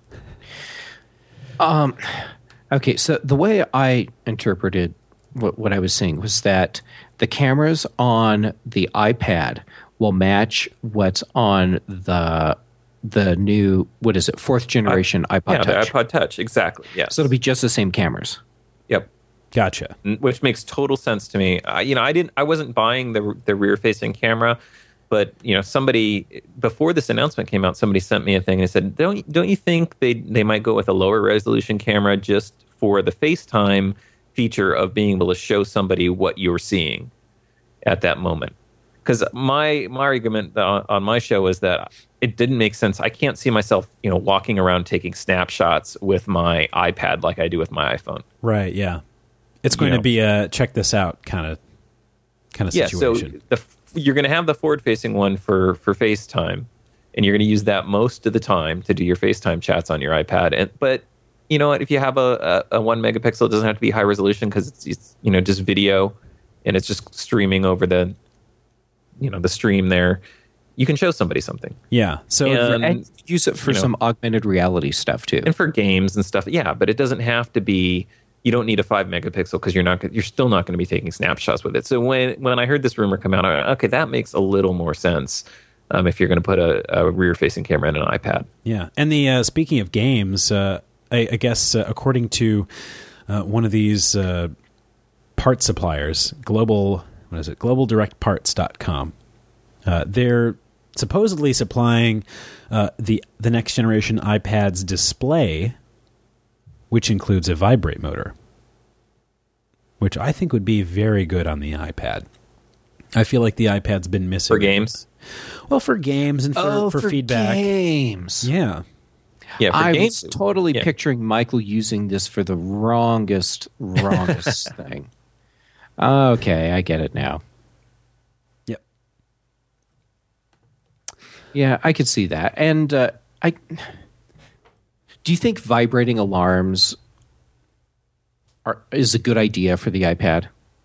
Um, okay, so the way I interpreted what, what I was saying was that the cameras on the iPad will match what's on the the new, what is it, fourth generation iPod yeah, Touch. the iPod Touch, exactly. Yes. So it'll be just the same cameras. Yep. Gotcha. Which makes total sense to me. Uh, you know, I didn't, I wasn't buying the the rear facing camera, but you know, somebody before this announcement came out, somebody sent me a thing and said, "Don't don't you think they they might go with a lower resolution camera just for the FaceTime feature of being able to show somebody what you're seeing at that moment?" Because my my argument on, on my show is that it didn't make sense. I can't see myself, you know, walking around taking snapshots with my iPad like I do with my iPhone. Right, yeah. It's going You to know. be a check this out kind of kind of Yeah, situation. so the, you're going to have the forward-facing one for, for FaceTime, and you're going to use that most of the time to do your FaceTime chats on your iPad. And but you know what? If you have a, a, a one megapixel, it doesn't have to be high resolution because it's, it's you know just video, and it's just streaming over the you know the stream there. You can show somebody something, Yeah. So And- And use it for you know. some augmented reality stuff too. and for games and stuff. Yeah, but it doesn't have to be. You don't need a five megapixel because you're not you're still not going to be taking snapshots with it. So when when I heard this rumor come out, I went, okay, that makes a little more sense. Um, if you're going to put a, a rear-facing camera in an iPad. yeah. And the uh, speaking of games, uh, I, I guess uh, according to uh, one of these uh, part suppliers, Global, what is it? global direct parts dot com. Uh, they're supposedly supplying uh, the the next generation iPad's display, which includes a vibrate motor, which I think would be very good on the iPad. I feel like the iPad's been missing for games. Well, for games and for, oh, for, for feedback. games. Yeah. Yeah, for I games, was totally yeah. picturing Michael using this for the wrongest, wrongest thing. Okay, I get it now. Yep. Yeah, I could see that. And uh, I do you think vibrating alarms are is a good idea for the iPad?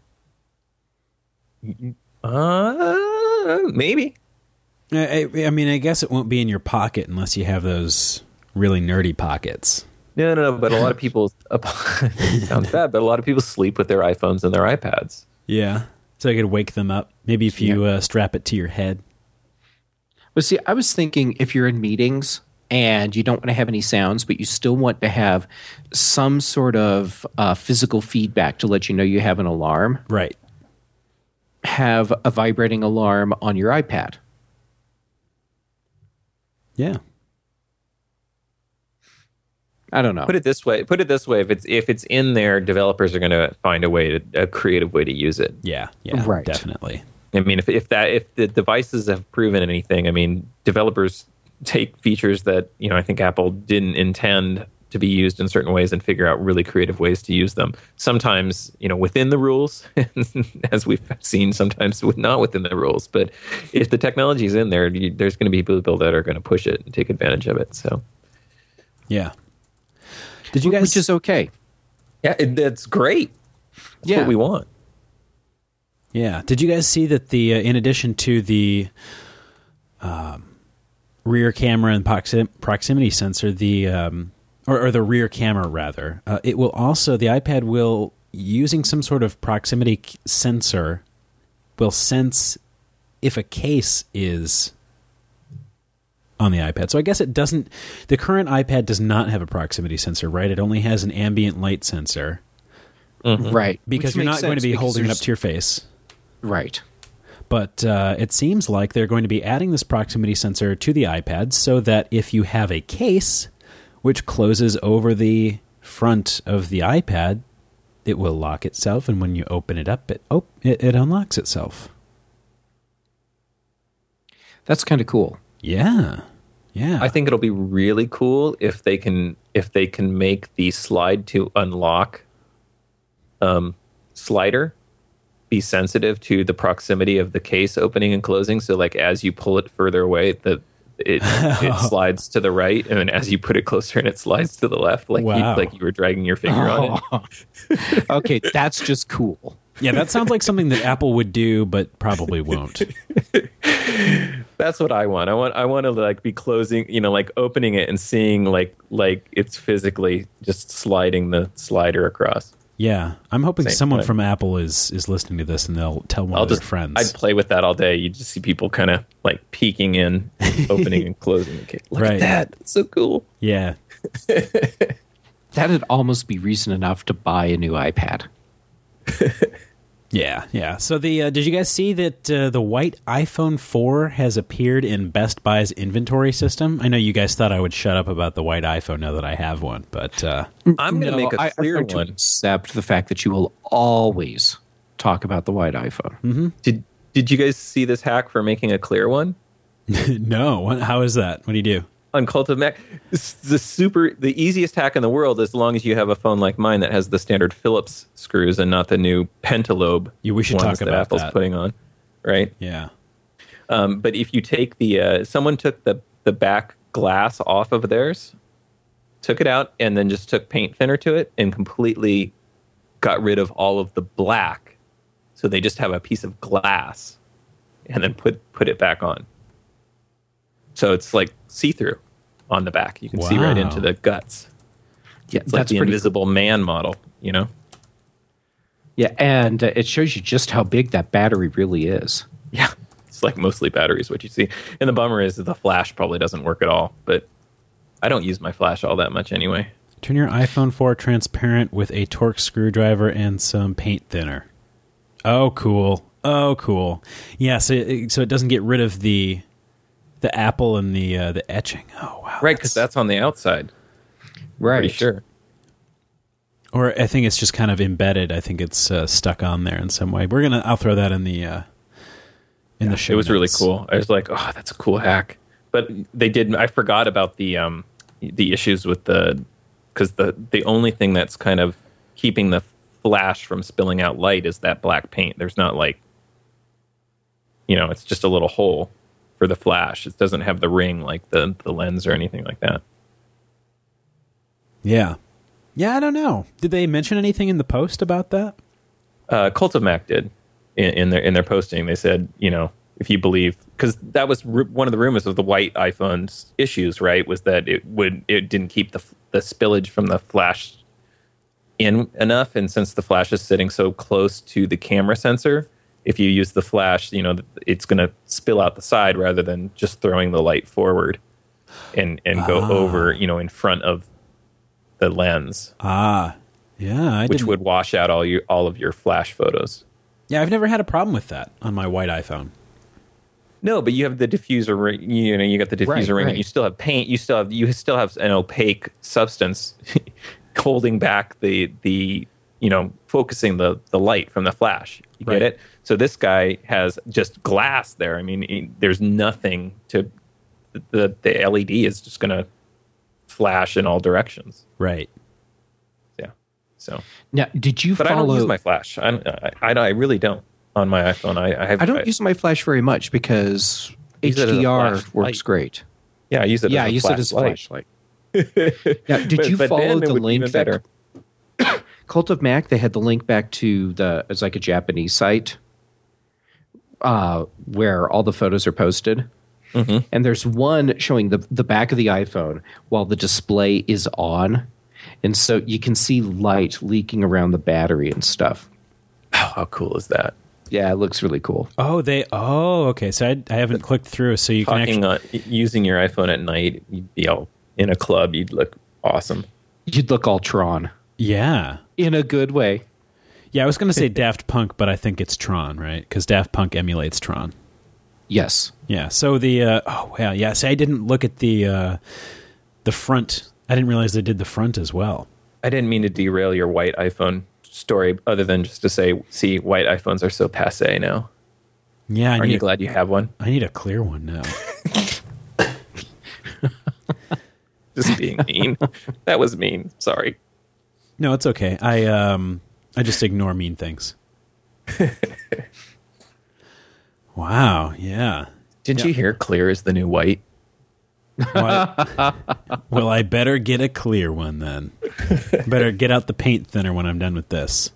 Uh, maybe. I, I mean, I guess it won't be in your pocket unless you have those really nerdy pockets. No, no, no. But a lot of people sounds bad, but a lot of people sleep with their iPhones and their iPads. Yeah. So I could wake them up. Maybe if you Yeah. uh, strap it to your head. But see, I was thinking if you're in meetings and you don't want to have any sounds, but you still want to have some sort of uh, physical feedback to let you know you have an alarm, Right. have a vibrating alarm on your iPad. Yeah. I don't know. Put it this way. Put it this way. If it's if it's in there, developers are going to find a way to a creative way to use it. Yeah. Yeah. Right. Definitely. I mean, if if that if the devices have proven anything, I mean, developers take features that you know I think Apple didn't intend to be used in certain ways and figure out really creative ways to use them. Sometimes, you know, within the rules, as we've seen, sometimes not within the rules. But if the technology is in there, you, there's going to be people that are going to push it and take advantage of it. So, Yeah. Did you guys? Which is okay. yeah, it, that's great. That's Yeah. what we want. Yeah. Did you guys see that the uh, in addition to the um, rear camera and proxim- proximity sensor, the um, or, or the rear camera rather, uh, it will also the iPad will using some sort of proximity c- sensor will sense if a case is on the iPad. So I guess it doesn't. The current iPad does not have a proximity sensor, right? It only has an ambient light sensor Right. because Which you're makes not going to sense be because holding it up there's- to your face. Right. But uh, it seems like they're going to be adding this proximity sensor to the iPad so that if you have a case which closes over the front of the iPad, it will lock itself, and when you open it up, it op- it, it unlocks itself. That's kind of cool. Yeah, yeah. I think it'll be really cool if they can if they can make the slide to unlock um, slider be sensitive to the proximity of the case opening and closing. So, like as you pull it further away, the it it slides to the right, and then as you put it closer, and it slides to the left, like Wow. you, like you were dragging your finger on it. Okay, that's just cool. yeah, that sounds like something that Apple would do, but probably won't. That's what I want. I want I want to like be closing, you know, like opening it and seeing like like it's physically just sliding the slider across. Yeah, I'm hoping Same someone thing. from Apple is is listening to this, and they'll tell one I'll of their just friends. I'd play with that all day. You just see people kind of like peeking in, opening and closing the case. Look Right. at that. It's so cool. yeah, That'd almost be reason enough to buy a new iPad. yeah, yeah. So the uh, did you guys see that uh, the white iPhone four has appeared in Best Buy's inventory system? I know you guys thought I would shut up about the white iPhone now that I have one, but uh, I'm going to make a I- clear I'm going to one. accept the fact that you will always talk about the white iPhone. Did Did you guys see this hack for making a clear one? no. What, how is that? What do you do? On Cult of Mac, it's the super the easiest hack in the world, as long as you have a phone like mine that has the standard Phillips screws and not the new Pentalobe Yeah, we should ones talk that about Apple's that. putting on, right? Yeah. Um, but if you take the uh, someone took the the back glass off of theirs, took it out, and then just took paint thinner to it and completely got rid of all of the black, so they just have a piece of glass, and then put put it back on. So it's like see through on the back. You can see right Wow. into the guts. Yeah, It's like that's the pretty Invisible Man model, you know? Yeah, and uh, it shows you just how big that battery really is. Yeah. It's like mostly batteries, what you see. And the bummer is that the flash probably doesn't work at all, but I don't use my flash all that much anyway. Turn your iPhone four transparent with a Torx screwdriver and some paint thinner. Oh, cool. Oh, cool. Yeah, so it, so it doesn't get rid of the the apple and the uh, the etching. Oh, wow. Right, because that's on the outside. Right. Pretty sure. Or I think it's just kind of embedded. I think it's uh, stuck on there in some way. We're gonna. I'll throw that in the uh, in yeah, the show It was notes. really cool. I was like, oh, that's a cool hack. But they didn't. I forgot about the um, the issues with the because the the only thing that's kind of keeping the flash from spilling out light is that black paint. There's not like, you know, it's just a little hole for the flash. It doesn't have the ring like the the lens or anything like that. Yeah. Yeah, I don't know. Did they mention anything in the post about that? Uh, Cult of Mac did in, in their in their posting. They said, you know, if you believe, because that was ru- one of the rumors of the white iPhone's issues, right? Was that it would it didn't keep the the spillage from the flash in enough, and since the flash is sitting so close to the camera sensor, if you use the flash, you know, it's going to spill out the side rather than just throwing the light forward and and ah. go over, you know, in front of the lens. Ah, yeah, I which didn't... would wash out all your all of your flash photos. Yeah, I've never had a problem with that on my white iPhone. No, but you have the diffuser ring. You know, you got the diffuser right, ring, right. and you still have paint. You still have you still have an opaque substance holding back the the you know focusing the the light from the flash. You right. get it? So this guy has just glass there. I mean, he, there's nothing to the the L E D is just going to flash in all directions. Right. Yeah. So now, did you but follow? I don't use my flash. I I, I, I really don't on my iPhone. I, I have. I don't I, use my flash very much because Use it as a H D R flashlight. works great. Yeah, I use it. Yeah, as I a use it as a flashlight. flashlight. Now, did But- you but follow then it the would be link even that better. Cult of Mac? They had the link back to the it's like a Japanese site uh, where all the photos are posted. Mm-hmm. And there's one showing the the back of the iPhone while the display is on, and so you can see light leaking around the battery and stuff. Oh, how cool is that? Yeah, it looks really cool. Oh, they. Oh, okay. So I, I haven't clicked through. So you can Talking actually. on using your iPhone at night, you'd be all in a club. You'd look awesome. You'd look all Tron Yeah. in a good way. Yeah, I was going to say Daft Punk, but I think it's Tron, right? Because Daft Punk emulates Tron. Yes. Yeah. So the. Uh, oh, wow. Yeah. See, I didn't look at the uh, the front. I didn't realize they did the front as well. I didn't mean to derail your white iPhone story, other than just to say, see, white iPhones are so passé now. Yeah. I Aren't need you a, glad you have one? I need a clear one now. Just being mean. That was mean. Sorry. No, it's okay. I um I just ignore mean things. Wow. Yeah. Didn't Yeah. you hear clear is the new white? Well, well, I better get a clear one then. Better get out the paint thinner when I'm done with this.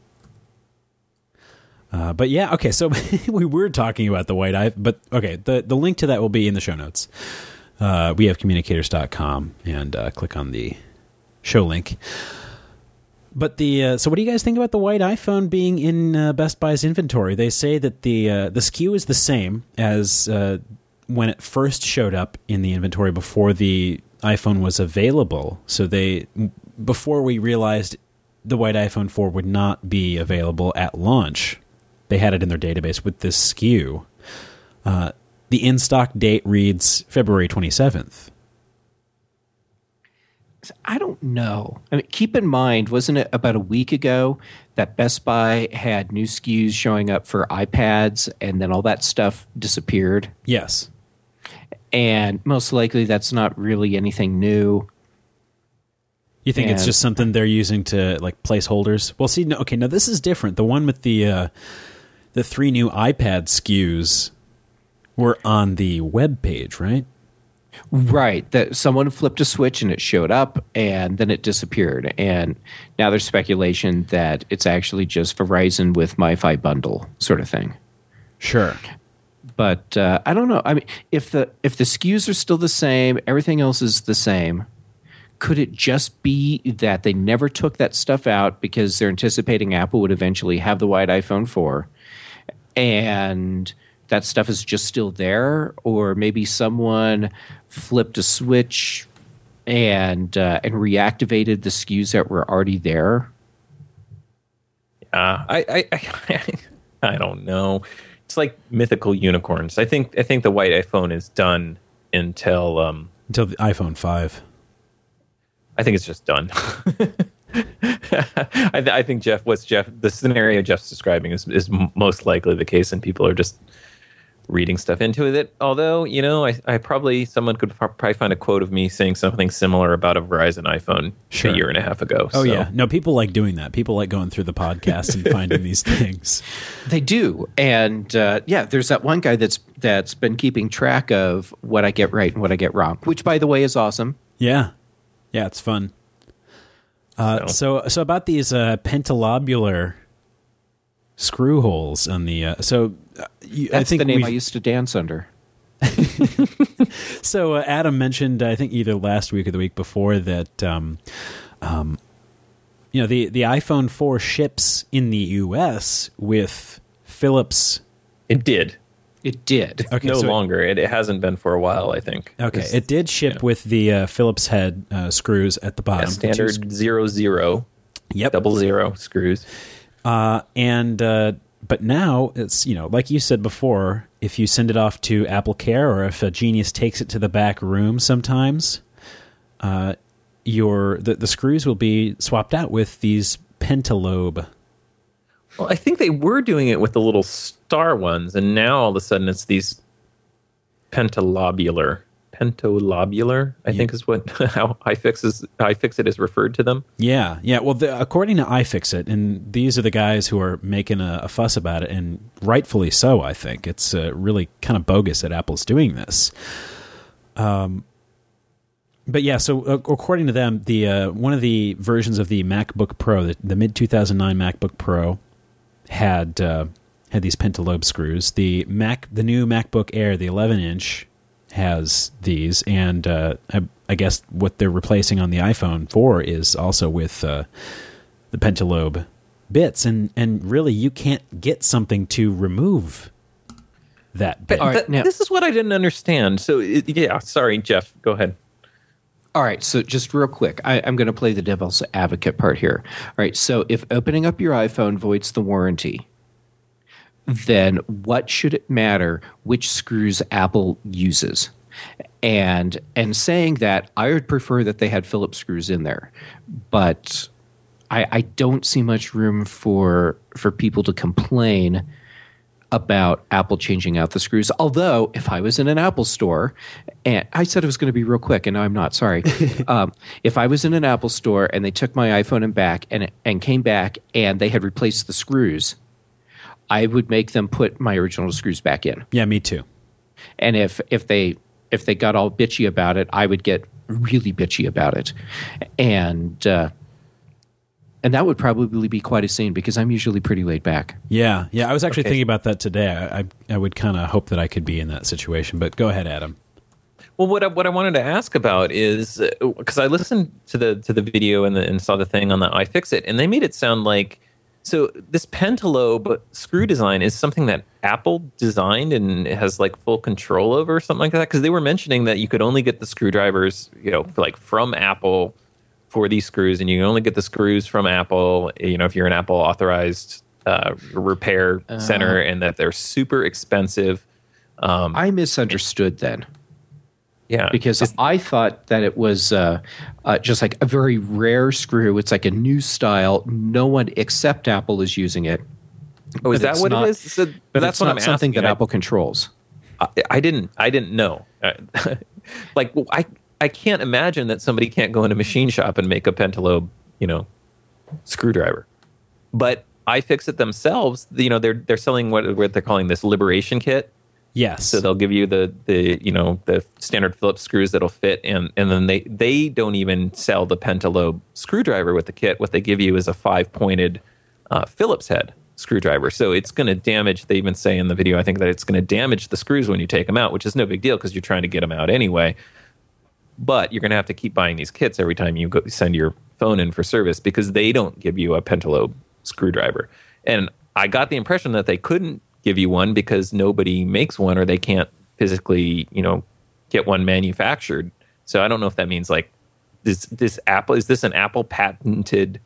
Uh, but yeah, okay. So we were talking about the white eye, but okay. The the link to that will be in the show notes. Uh, we have communicators dot com and uh, click on the show link. But the uh, so what do you guys think about the white iPhone being in uh, Best Buy's inventory? They say that the uh, the S K U is the same as uh, when it first showed up in the inventory before the iPhone was available. So they before we realized the white iPhone four would not be available at launch, they had it in their database with this S K U. Uh, the in-stock date reads February twenty-seventh. I don't know. I mean, keep in mind, wasn't it about a week ago that Best Buy had new S K Us showing up for iPads, and then all that stuff disappeared? Yes. And most likely that's not really anything new. You think it's And- just something they're using to like placeholders? Well, see, no, okay, now this is different. The one with the uh, the three new iPad S K Us were on the web page, right? Right. That someone flipped a switch and it showed up, and then it disappeared. And now there's speculation that it's actually just Verizon with MiFi bundle sort of thing. Sure. But uh, I don't know. I mean, if the if the S K Us are still the same, everything else is the same. Could it just be that they never took that stuff out because they're anticipating Apple would eventually have the white iPhone four, and that stuff is just still there? Or maybe someone flipped a switch and uh, and reactivated the S K Us that were already there? Uh, I, I, I, I don't know. It's like mythical unicorns. I think I think the white iPhone is done until um, Until the iPhone five. I think it's just done. I, th- I think Jeff, what's Jeff? The scenario Jeff's describing is is m- most likely the case, and people are just reading stuff into it. Although, you know, I, I probably, someone could probably find a quote of me saying something similar about a Verizon iPhone sure. a year and a half ago. Oh, so. yeah. No, people like doing that. People like going through the podcast and finding these things. They do. And uh, yeah, there's that one guy that's that's been keeping track of what I get right and what I get wrong, which, by the way, is awesome. Yeah. Yeah, it's fun. Uh, so. so so about these uh, pentalobular screw holes on the uh, so uh, you, That's I think the name we've- I used to dance under. So uh, Adam mentioned, I think either last week or the week before, that um, um, you know the the iPhone four ships in the U S with Philips. It did. It did. Okay, no so longer. It, it hasn't been for a while, I think. Okay, It's- it did ship yeah. with the uh, Phillips head uh, screws at the yeah, bottom. The two standard sc- zero zero, Yep. double zero screws. Uh, and uh, but now it's, you know, like you said before, if you send it off to Apple Care or if a genius takes it to the back room, sometimes uh, your the, the screws will be swapped out with these pentalobe. Well, I think they were doing it with the little star ones, and now all of a sudden it's these pentalobular. Pentalobular, I Yeah. think is what how iFix is iFixit is referred to them. Yeah, yeah. Well, the, according to iFixit, and these are the guys who are making a, a fuss about it, and rightfully so. I think it's uh, really kind of bogus that Apple's doing this. Um, but yeah. So uh, according to them, the uh, one of the versions of the MacBook Pro, the, the mid two thousand nine MacBook Pro, had uh, had these pentalobe screws. The Mac, the new MacBook Air, the eleven inch. Has these, and uh, I, I guess what they're replacing on the iPhone four is also with uh, the pentalobe bits, and, and really you can't get something to remove that bit. But right, th- now- this is what I didn't understand. So it, yeah, sorry, Jeff. Go ahead. All right, so just real quick, I, I'm going to play the devil's advocate part here. All right, so if opening up your iPhone voids the warranty, then what should it matter which screws Apple uses? And and saying that, I would prefer that they had Phillips screws in there, but I, I don't see much room for for people to complain about Apple changing out the screws. Although, if I was in an Apple store, and I said it was going to be real quick, and now I'm not, sorry. um, if I was in an Apple store and they took my iPhone and back and and came back and they had replaced the screws, I would make them put my original screws back in. Yeah, me too. And if if they if they got all bitchy about it, I would get really bitchy about it, and uh, and that would probably be quite a scene because I'm usually pretty laid back. Yeah, yeah. I was actually Okay. thinking about that today. I I, I would kind of hope that I could be in that situation, but go ahead, Adam. Well, what I, what I wanted to ask about is because I listened to the to the video and, the, and saw the thing on the iFixit, and they made it sound like so this pentalobe screw design is something that Apple designed and has like full control over, or something like that. Because they were mentioning that you could only get the screwdrivers, you know, like from Apple for these screws, and you can only get the screws from Apple, you know, if you're an Apple authorized uh, repair Uh. center, and that they're super expensive. Um, I misunderstood then. yeah, Because It's- I thought that it was uh, uh, just like a very rare screw. It's like a new style. No one except Apple is using it. oh, is but that it's what not- it is? So But that's it's what not I'm something asking. that I- Apple controls. I, I didn't. I didn't know. Uh, like I, I can't imagine that somebody can't go in a machine shop and make a pentalobe, you know, screwdriver. But iFixit themselves, you know, they're they're selling what what they're calling this liberation kit. Yes. So they'll give you the the you know the standard Phillips screws that'll fit, and and then they they don't even sell the pentalobe screwdriver with the kit. What they give you is a five pointed uh, Phillips head screwdriver. So it's going to damage. They even say in the video, I think, that it's going to damage the screws when you take them out, which is no big deal because you're trying to get them out anyway. But you're going to have to keep buying these kits every time you go send your phone in for service because they don't give you a pentalobe screwdriver. And I got the impression that they couldn't give you one because nobody makes one, or they can't physically, you know, get one manufactured. So I don't know if that means like this this Apple is this an Apple patented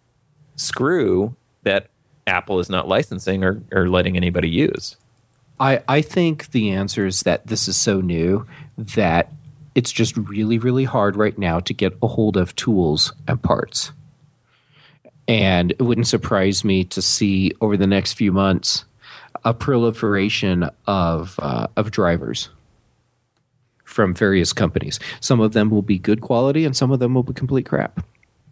screw that Apple is not licensing or, or letting anybody use. I, I think the answer is that this is so new that it's just really, really hard right now to get a hold of tools and parts. And it wouldn't surprise me to see over the next few months a proliferation of uh, of drivers from various companies. Some of them will be good quality, and some of them will be complete crap.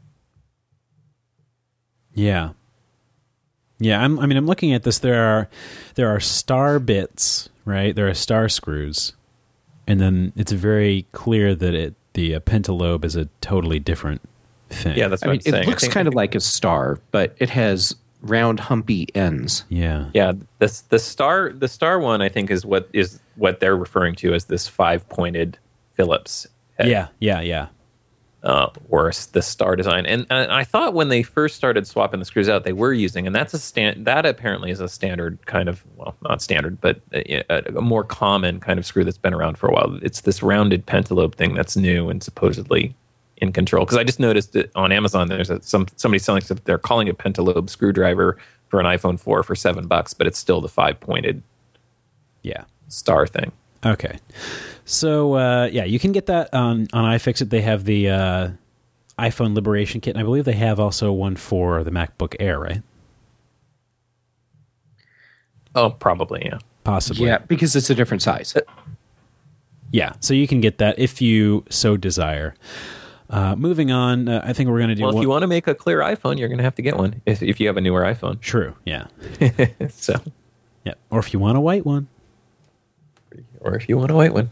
Yeah. Yeah, I'm, I mean, I'm looking at this. There are there are star bits, right? There are star screws, and then it's very clear that it the uh, pentalobe is a totally different thing. Yeah, that's what I mean, I'm it saying. looks think- kind of like a star, but it has round, humpy ends. Yeah. Yeah, this the star the star one I think is what is what they're referring to as this five pointed Phillips head. Yeah, yeah, yeah. Uh, or s- the star design, and, and I thought when they first started swapping the screws out, they were using, and that's a stand. That apparently is a standard kind of, well, not standard, but a, a more common kind of screw that's been around for a while. It's this rounded pentalobe thing that's new and supposedly in control. Because I just noticed that on Amazon, there's a, some somebody selling stuff. They're calling it pentalobe screwdriver for an iPhone four for seven bucks, but it's still the five pointed, Yeah. star thing. Okay. So, uh, yeah, you can get that on, on iFixit. They have the uh, iPhone Liberation Kit, and I believe they have also one for the MacBook Air, right? Oh, probably, yeah. Possibly. Yeah, because it's a different size. Yeah, so you can get that if you so desire. Uh, moving on, uh, I think we're going to do Well, if one- you want to make a clear iPhone, you're going to have to get one if, if you have a newer iPhone. True, yeah. So, Yeah, or if you want a white one. or if you want a white one.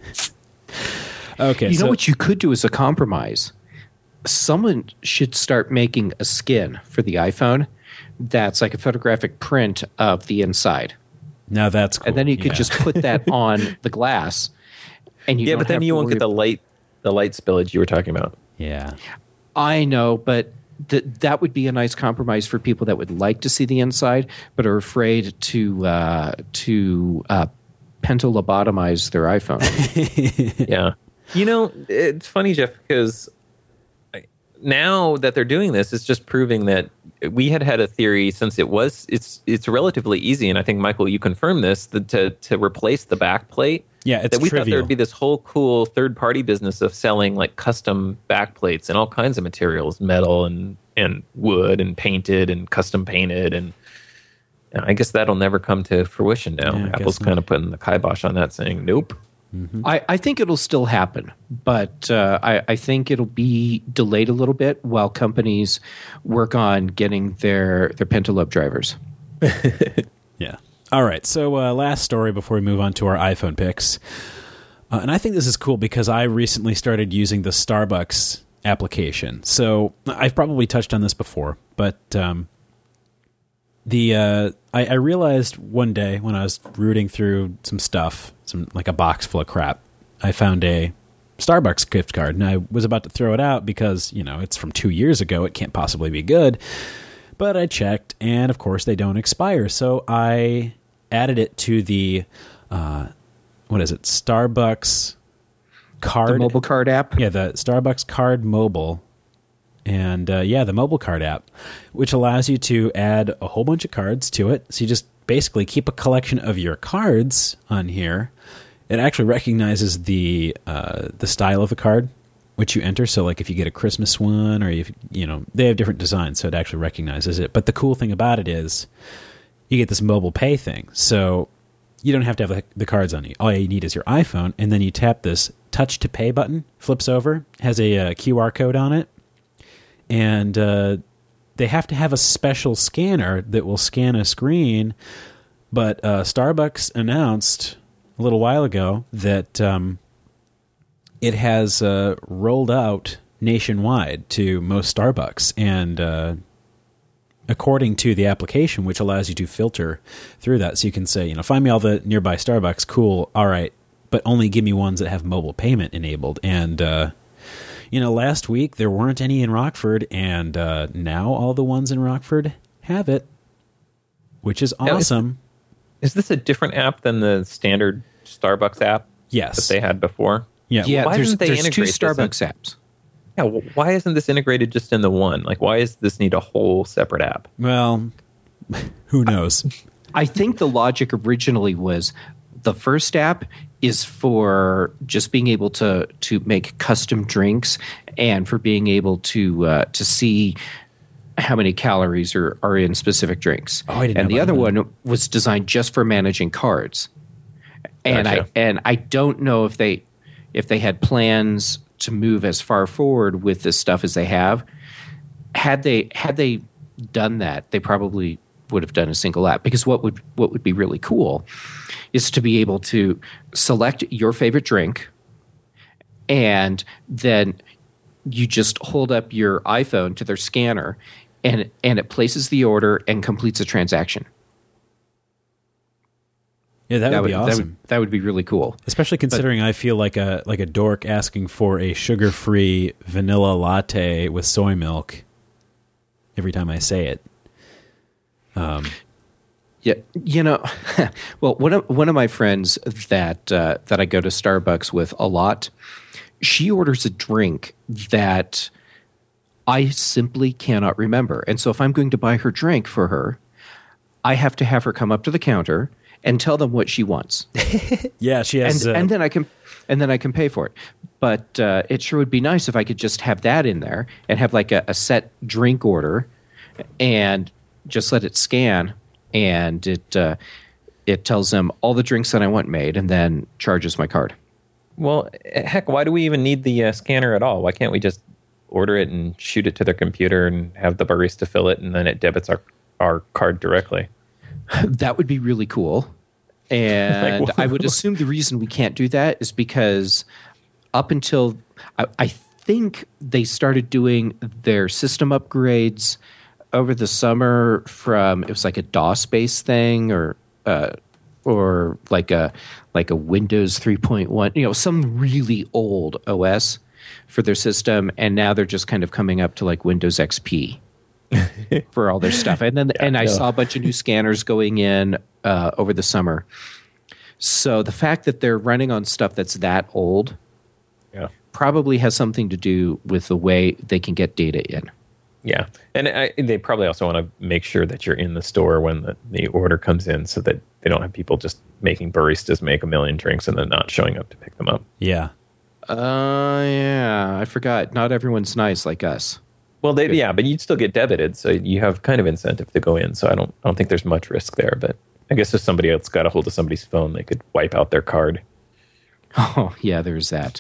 Okay, You so know what you could do as a compromise? Someone should start making a skin for the iPhone that's like a photographic print of the inside. now that's cool. And then you could yeah. just put that on the glass. And you Yeah, don't but then have you to won't worry get the light, the light spillage you were talking about. Yeah. I know, but th- that would be a nice compromise for people that would like to see the inside, but are afraid to uh, to uh, pentalobotomize their iPhone. Yeah. You know, it's funny, Jeff, because I- now that they're doing this, it's just proving that we had had a theory since it was, it's it's relatively easy, and I think, Michael, you confirmed this, that to, to replace the back plate. Yeah, it's that we thought there trivial. would be this whole cool third-party business of selling like custom backplates and all kinds of materials, metal and, and wood and painted and custom painted, and and I guess that'll never come to fruition now. Yeah, I Apple's guess kind of putting the kibosh on that, saying, nope. I, I think it'll still happen, but uh, I, I think it'll be delayed a little bit while companies work on getting their, their pentalobe drivers. Yeah. All right. So uh, last story before we move on to our iPhone picks. Uh, and I think this is cool because I recently started using the Starbucks application. So I've probably touched on this before, but um, the uh, I, I realized one day when I was rooting through some stuff, some like a box full of crap, I found a Starbucks gift card, and I was about to throw it out because, you know, it's from two years ago. It can't possibly be good. But I checked, and of course they don't expire. So I added it to the, uh, what is it, Starbucks card? The mobile card app? Yeah, the Starbucks Card Mobile. And uh, yeah, the mobile card app, which allows you to add a whole bunch of cards to it. So you just basically keep a collection of your cards on here. It actually recognizes the uh, the style of the card which you enter. So like if you get a Christmas one, or if, you know, they have different designs, so it actually recognizes it. But the cool thing about it is you get this mobile pay thing. So you don't have to have the, the cards on you. All you need is your iPhone, and then you tap this touch to pay button, flips over, has a, uh Q R code on it, and uh, they have to have a special scanner that will scan a screen. But uh, Starbucks announced a little while ago that um, it has uh, rolled out nationwide to most Starbucks, and uh, according to the application, which allows you to filter through that, so you can say, you know, find me all the nearby Starbucks, cool, all right, but only give me ones that have mobile payment enabled. And uh, you know, last week there weren't any in Rockford, and uh, now all the ones in Rockford have it, which is Now, is- awesome. Is this a different app than the standard Starbucks app Yes. that they had before? Yeah. Yeah, Why there's, didn't they there's two integrate this in- Starbucks apps. Yeah, wh- why isn't this integrated just in the one? Like, why does this need a whole separate app? Well, who knows? I think the logic originally was the first app is for just being able to to make custom drinks, and for being able to uh, to see how many calories are, are in specific drinks. Oh, I didn't and know the about other that. one was designed just for managing cards. And Gotcha. I and I don't know if they if they had plans to move as far forward with this stuff as they have. Had they had they done that, they probably would have done a single app, because what would what would be really cool is to be able to select your favorite drink, and then you just hold up your iPhone to their scanner, and and it places the order and completes a transaction. Yeah, that, That would be would, awesome. that would that would be really cool. Especially considering I feel like a like a dork asking for a sugar-free vanilla latte with soy milk every time I say it. Um, Yeah, you know, well, one of one of my friends that uh, that I go to Starbucks with a lot, she orders a drink that I simply cannot remember, and so if I'm going to buy her drink for her, I have to have her come up to the counter and tell them what she wants, yeah, she and has. uh, and then I can and then I can pay for it. But uh, it sure would be nice if I could just have that in there and have like a, a set drink order, and just let it scan, and it uh, it tells them all the drinks that I want made, and then charges my card. Well, heck, why do we even need the uh, scanner at all? Why can't we just order it and shoot it to their computer and have the barista fill it, and then it debits our, our card directly? That would be really cool. And Like, I would assume the reason we can't do that is because up until I, I think they started doing their system upgrades over the summer from, it was like a DOS-based thing, or uh, or like a like a Windows three point one, you know, some really old O S for their system, and now they're just kind of coming up to like Windows X P for all their stuff. And then and I no. saw a bunch of new scanners going in uh, over the summer. So the fact that they're running on stuff that's that old Yeah. probably has something to do with the way they can get data in. Yeah, and I, they probably also want to make sure that you're in the store when the, the order comes in, so that they don't have people just making baristas make a million drinks and then not showing up to pick them up. yeah. Uh, yeah, I forgot. Not everyone's nice like us. Well, they, yeah, but you'd still get debited, so you have kind of incentive to go in. So I don't, I don't think there's much risk there. But I guess if somebody else got a hold of somebody's phone, they could wipe out their card. Oh, yeah, there's that.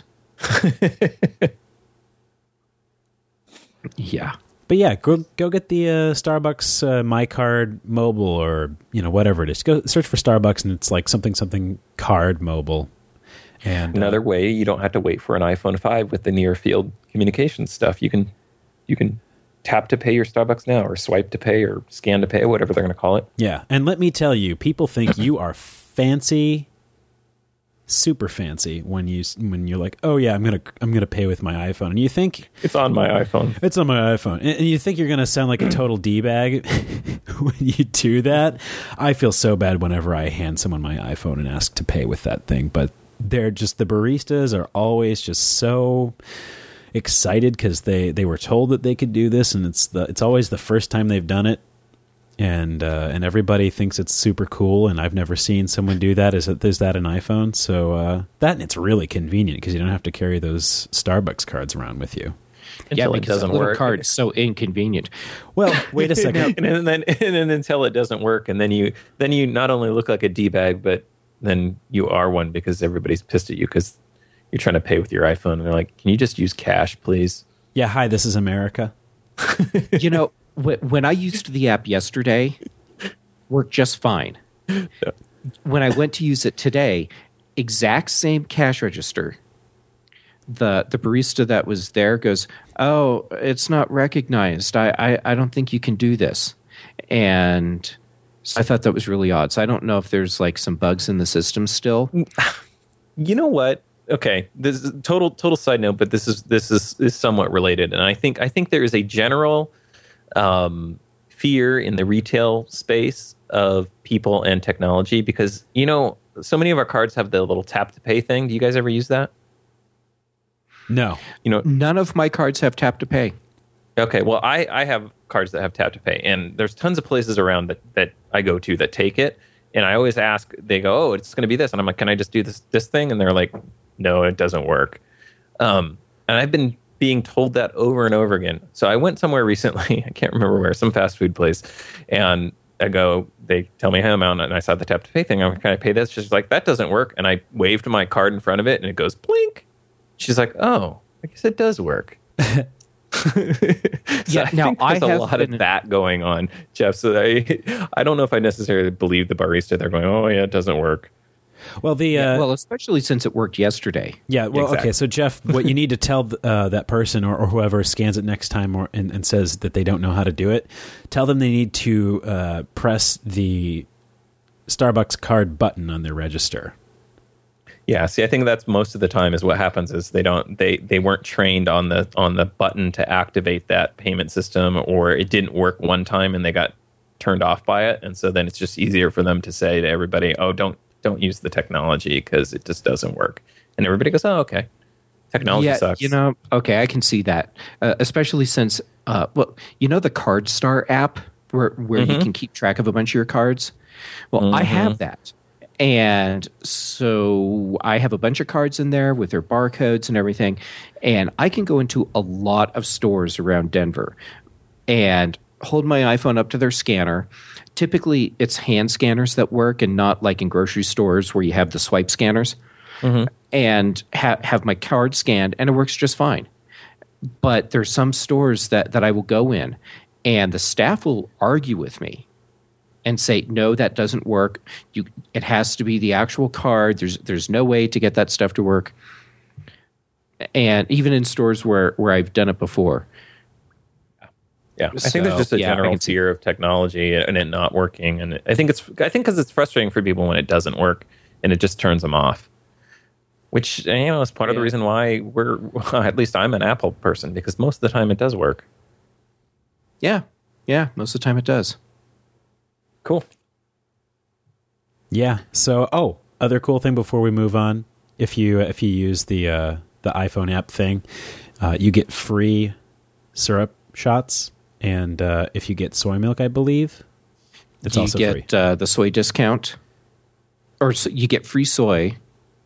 Yeah. But yeah, go go get the uh, Starbucks uh, My Card Mobile, or you know whatever it is. Go search for Starbucks, and it's like something something card mobile. And Another uh, way, you don't have to wait for an iPhone five with the near field communication stuff. You can you can tap to pay your Starbucks now, or swipe to pay, or scan to pay, whatever they're going to call it. yeah, and let me tell you, people think you are fancy, super fancy when you when you're like, oh yeah, I'm gonna I'm gonna pay with my iPhone, and you think It's on my iPhone. it's on my iPhone, and you think you're gonna sound like a total d-bag when you do that. I feel so bad whenever I hand someone my iPhone and ask to pay with that thing, but they're just, the baristas are always just so excited because they they were told that they could do this, and it's the it's always the first time they've done it. And uh, and everybody thinks it's super cool, and I've never seen someone do that. Is that is that an iPhone? So uh, that, and it's really convenient because you don't have to carry those Starbucks cards around with you. Until Yeah, it because doesn't that little work. card is so inconvenient. Well, wait a second. and then and then until it doesn't work, and then you then you not only look like a d-bag, but then you are one because everybody's pissed at you because you're trying to pay with your iPhone, and they're like, "Can you just use cash, please?" Yeah, hi, this is America. You know, wh- when I used the app yesterday, worked just fine. When I went to use it today, exact same cash register. The the barista that was there goes, "Oh, it's not recognized. I, I, I don't think you can do this." And so I thought that was really odd. So I don't know if there's like some bugs in the system still. You know what? Okay, this is total total side note, but this is this is is somewhat related, and I think I think there is a general um, fear in the retail space of people and technology, because you know so many of our cards have the little tap to pay thing. Do you guys ever use that? No. You know, None of my cards have tap to pay. okay. Well, I I have cards that have tap to pay, and there's tons of places around that that I go to that take it, and I always ask. They go, "Oh, it's going to be this," and I'm like, "Can I just do this this thing?" And they're like, "No, it doesn't work." Um, and I've been being told that over and over again. So I went somewhere recently, I can't remember where, some fast food place, and I go, they tell me how amount, and I saw the tap to pay thing. I'm like, can I pay this? She's like, that doesn't work. And I waved my card in front of it, and it goes blink. She's like, oh, I guess it does work. so yeah, I now think there's I a have lot been, of that going on, Jeff. So I, I don't know if I necessarily believe the barista. They're going, oh yeah, it doesn't work. Well, the uh, yeah, well, especially since it worked yesterday. Yeah, well, Exactly. okay. So, Jeff, what you need to tell uh, that person or, or whoever scans it next time or, and, and says that they don't know how to do it, tell them they need to uh, press the Starbucks card button on their register. Yeah, see, I think that's most of the time is what happens is they don't they they weren't trained on the on the button to activate that payment system, or it didn't work one time and they got turned off by it, and so then it's just easier for them to say to everybody, oh, don't. Don't use the technology because it just doesn't work. And everybody goes, oh, okay. Technology yeah, sucks. You know, okay, I can see that. Uh, especially since, uh, well, you know the CardStar app where, where Mm-hmm. you can keep track of a bunch of your cards? Well, Mm-hmm. I have that. And so I have a bunch of cards in there with their barcodes and everything. And I can go into a lot of stores around Denver and hold my iPhone up to their scanner. Typically, it's hand scanners that work and not like in grocery stores where you have the swipe scanners. Mm-hmm. And ha- have my card scanned, and it works just fine. But there's some stores that, that I will go in, and the staff will argue with me and say, no, that doesn't work. You, it has to be the actual card. There's there's no way to get that stuff to work. And even in stores where, where I've done it before. Yeah, I think there's just a yeah, general fear of technology and it not working, and I think it's I think because it's frustrating for people when it doesn't work and it just turns them off. Which you know is part of the Yeah. reason why we're well, at least I'm an Apple person, because most of the time it does work. Yeah, yeah, most of the time it does. Cool. Yeah. So, oh, other cool thing before we move on, if you if you use the uh, the iPhone app thing, uh, you get free syrup shots, and uh, if you get soy milk, I believe, it's Do you also get free. uh, the soy discount, or so you get free soy,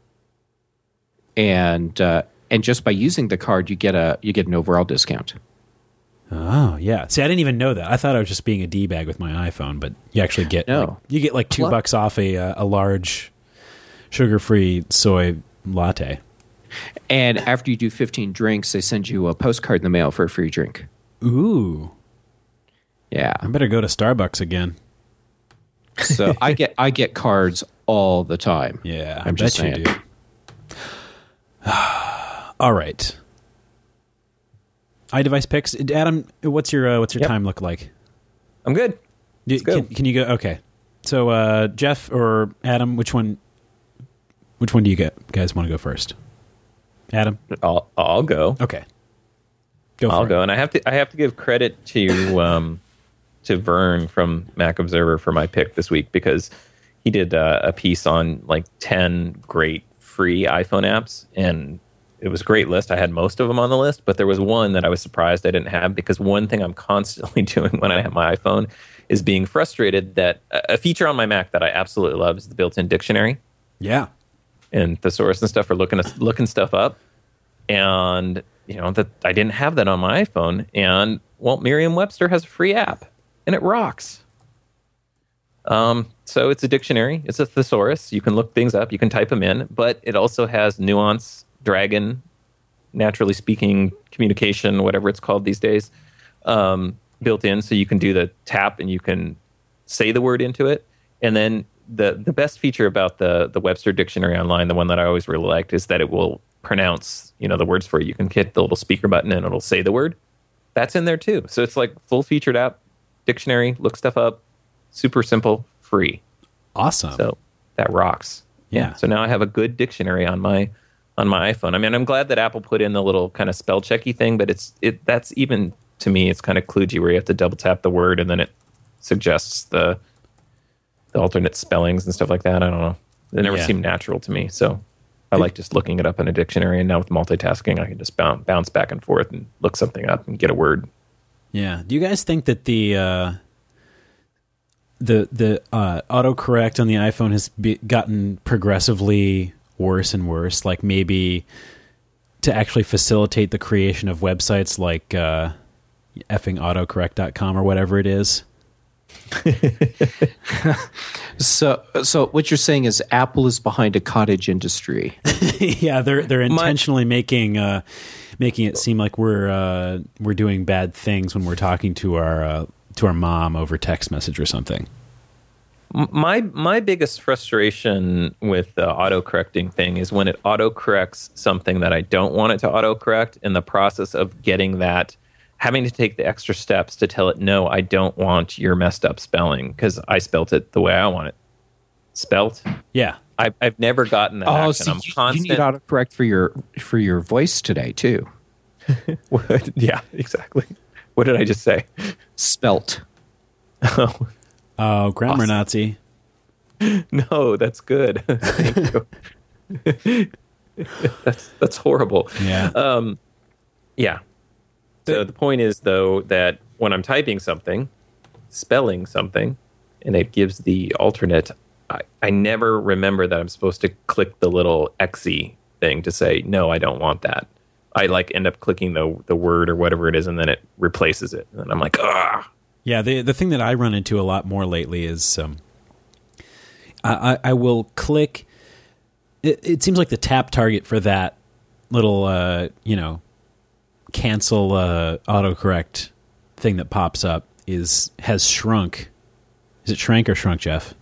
and uh, and just by using the card, you get a you get an overall discount. Oh, yeah. See, I didn't even know that. I thought I was just being a D-bag with my iPhone, but you actually get No. like, you get like two Plus- bucks off a uh, a large sugar-free soy latte. And after you do fifteen drinks, they send you a postcard in the mail for a free drink. Ooh, Yeah. I better go to Starbucks again. So I get I get cards all the time. Yeah, I'm I just bet you saying. do. All right. iDevice picks. Adam, what's your uh, what's your Yep. time look like? I'm good. Do- Let's go. Can, can you go? Okay. So, uh, Jeff or Adam, which one? Which one do you get? Guys, want to go first? Adam. I'll I'll go. Okay. Go for I'll it. go, and I have to I have to give credit to um, to Vern from Mac Observer for my pick this week, because he did uh, a piece on like ten great free iPhone apps, and it was a great list. I had most of them on the list, but there was one that I was surprised I didn't have, because one thing I'm constantly doing when I have my iPhone is being frustrated that a feature on my Mac that I absolutely love is the built-in dictionary Yeah. and thesaurus and stuff for looking looking stuff up, and you know that I didn't have that on my iPhone. And well, Merriam-Webster has a free app, and it rocks. Um, so it's a dictionary. It's a thesaurus. You can look things up. You can type them in, but it also has nuance, dragon, naturally speaking communication, whatever it's called these days, um, built in. So you can do the tap and you can say the word into it. And then the the best feature about the the Webster Dictionary Online, the one that I always really liked, is that it will pronounce, you know, the words for you. You can hit the little speaker button and it'll say the word. That's in there too. So it's like full featured app, dictionary, look stuff up, super simple, free. Awesome. So that rocks. Yeah. So now I have a good dictionary on my on my iPhone. I mean, I'm glad that Apple put in the little kind of spell checky thing, but it's it that's even to me it's kind of kludgy where you have to double tap the word and then it suggests the the alternate spellings and stuff like that. I don't know. They never Yeah. seem natural to me. So I like just looking it up in a dictionary, and now with multitasking, I can just bounce, bounce back and forth and look something up and get a word. Yeah. Do you guys think that the uh, the the uh, autocorrect on the iPhone has be- gotten progressively worse and worse? Like maybe to actually facilitate the creation of websites like uh, effing autocorrect dot com or whatever it is. So, so what you're saying is Apple is behind a cottage industry. Yeah, they're they're intentionally My, making uh, making it seem like we're uh, we're doing bad things when we're talking to our uh, to our mom over text message or something. My my biggest frustration with the autocorrecting thing is when it autocorrects something that I don't want it to autocorrect. In the process of getting that, having to take the extra steps to tell it, no, I don't want your messed up spelling because I spelt it the way I want it spelt. Yeah, I've I've never gotten that. Oh, action. so I'm you, constant. you need autocorrect for your for your voice today too. What? Yeah, exactly. What did I just say? Spelt. Oh. Oh, grammar Awesome. Nazi. No, that's good. Thank you. that's that's horrible. Yeah. Um, yeah. So the point is, though, that when I'm typing something, spelling something, and it gives the alternate, I, I never remember that I'm supposed to click the little X Y thing to say, no, I don't want that. I like end up clicking the the word or whatever it is, and then it replaces it. And I'm like, ah. Yeah, the the thing that I run into a lot more lately is um, I, I will click. It, it seems like the tap target for that little, uh, you know, cancel uh, autocorrect thing that pops up is has shrunk. Is it shrank or shrunk, Jeff?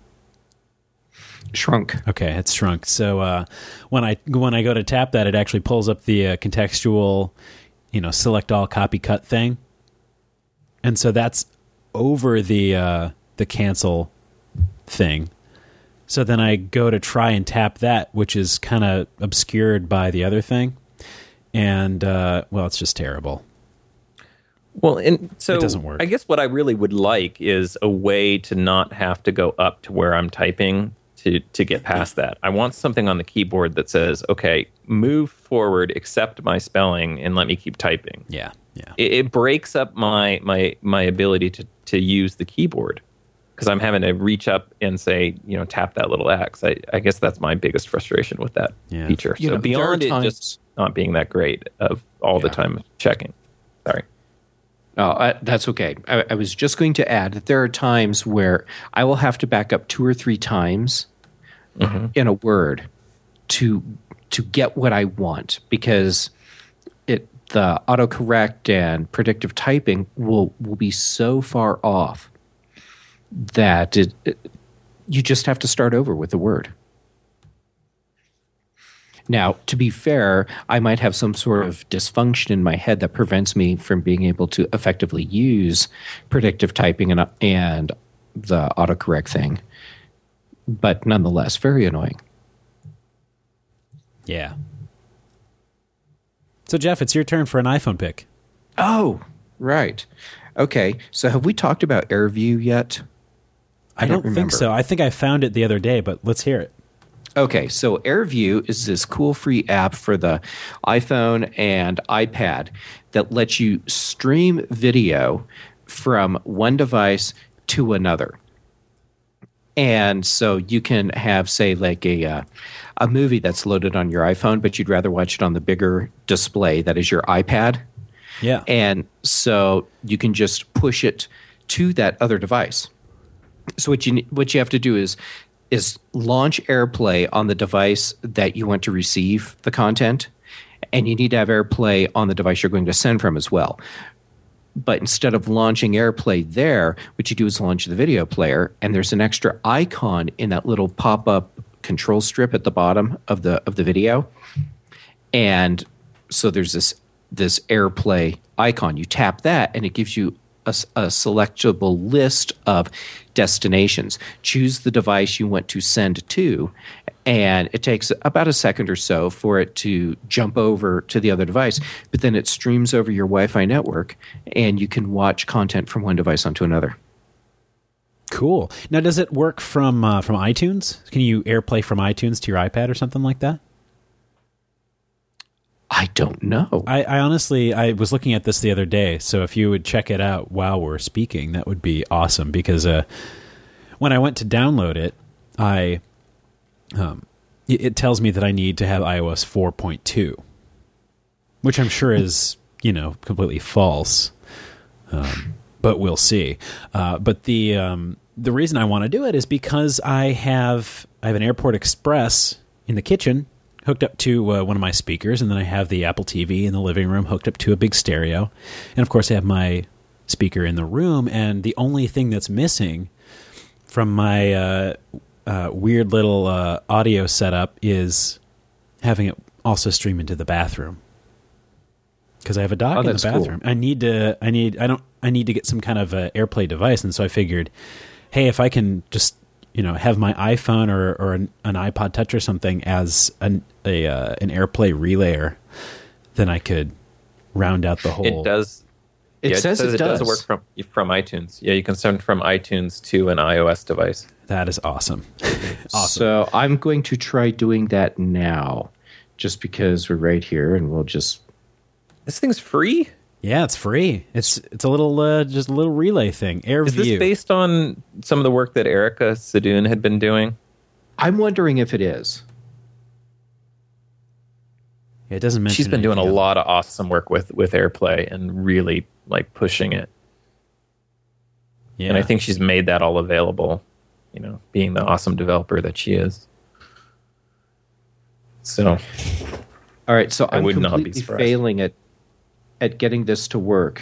Shrunk. Okay, it's shrunk. So uh, when I when I go to tap that, it actually pulls up the uh, contextual, you know, select all, copy cut thing, and so that's over the uh, the cancel thing. So then I go to try and tap that, which is kind of obscured by the other thing, and uh, well, it's just terrible. Well, and so it doesn't work. I guess what I really would like is a way to not have to go up to where I'm typing to to get past that. I want something on the keyboard that says, okay, move forward, accept my spelling, and let me keep typing. Yeah, yeah. It, it breaks up my my my ability to, to use the keyboard because I'm having to reach up and say, you know, tap that little X. I, I guess that's my biggest frustration with that Yeah. feature. You so know, beyond there it are times- just not being that great of all Yeah. the time checking. Sorry. Oh, I, that's okay. I, I was just going to add that there are times where I will have to back up two or three times mm-hmm. in a word to to get what I want because it the autocorrect and predictive typing will will be so far off that it, it, you just have to start over with the word. Now, to be fair, I might have some sort of dysfunction in my head that prevents me from being able to effectively use predictive typing and, and the autocorrect thing. But nonetheless, very annoying. Yeah. So, Jeff, it's your turn for an iPhone pick. Oh, right. Okay, so have we talked about AirView yet? I, I don't, don't think so. I think I found it the other day, but let's hear it. Okay, so AirView is this cool free app for the iPhone and iPad that lets you stream video from one device to another. And so you can have, say, like a uh, a movie that's loaded on your iPhone, but you'd rather watch it on the bigger display that is your iPad. Yeah. And so you can just push it to that other device. So what you what you have to do is is launch AirPlay on the device that you want to receive the content, and you need to have AirPlay on the device you're going to send from as well. But instead of launching AirPlay there, what you do is launch the video player, and there's an extra icon in that little pop-up control strip at the bottom of the of the video. And so there's this this AirPlay icon. You tap that, and it gives you a, a selectable list of destinations. Choose the device you want to send to, and it takes about a second or so for it to jump over to the other device, but then it streams over your Wi-Fi network, and you can watch content from one device onto another. Cool. Now, does it work from uh, from iTunes? Can you AirPlay from iTunes to your iPad or something like that? I don't know. I, I honestly, I was looking at this the other day, so if you would check it out while we're speaking, that would be awesome, because uh, when I went to download it, I um, it, it tells me that I need to have i O S four point two. which I'm sure is, you know, completely false. Um, but we'll see. Uh, but the um, the reason I want to do it is because I have I have an Airport Express in the kitchen hooked up to uh, one of my speakers, and then I have the Apple T V in the living room hooked up to a big stereo, and of course I have my speaker in the room. And the only thing that's missing from my uh, uh, weird little uh, audio setup is having it also stream into the bathroom. Because I have a dock oh, in the that's bathroom. Cool. I need to. I need. I don't. I need to get some kind of a AirPlay device, and so I figured, hey, if I can just, you know, have my iPhone or, or an, an iPod Touch or something as an a uh, an AirPlay relayer, then I could round out the whole. It does. It, yeah, says, it says it, it does. does work from from iTunes. Yeah, you can send from iTunes to an iOS device. That is awesome. Awesome. So I'm going to try doing that now, just because we're right here, and we'll just. This thing's free? Yeah, it's free. It's it's a little uh, just a little relay thing. AirView. Is this based on some of the work that Erica Sadoun had been doing? I'm wondering if it is. It doesn't mention. She's been doing a else. lot of awesome work with, with AirPlay and really like pushing it. Yeah. And I think she's made that all available, you know, being the awesome developer that she is. So, all right. So I I'm would not be completely surprised. failing at at getting this to work.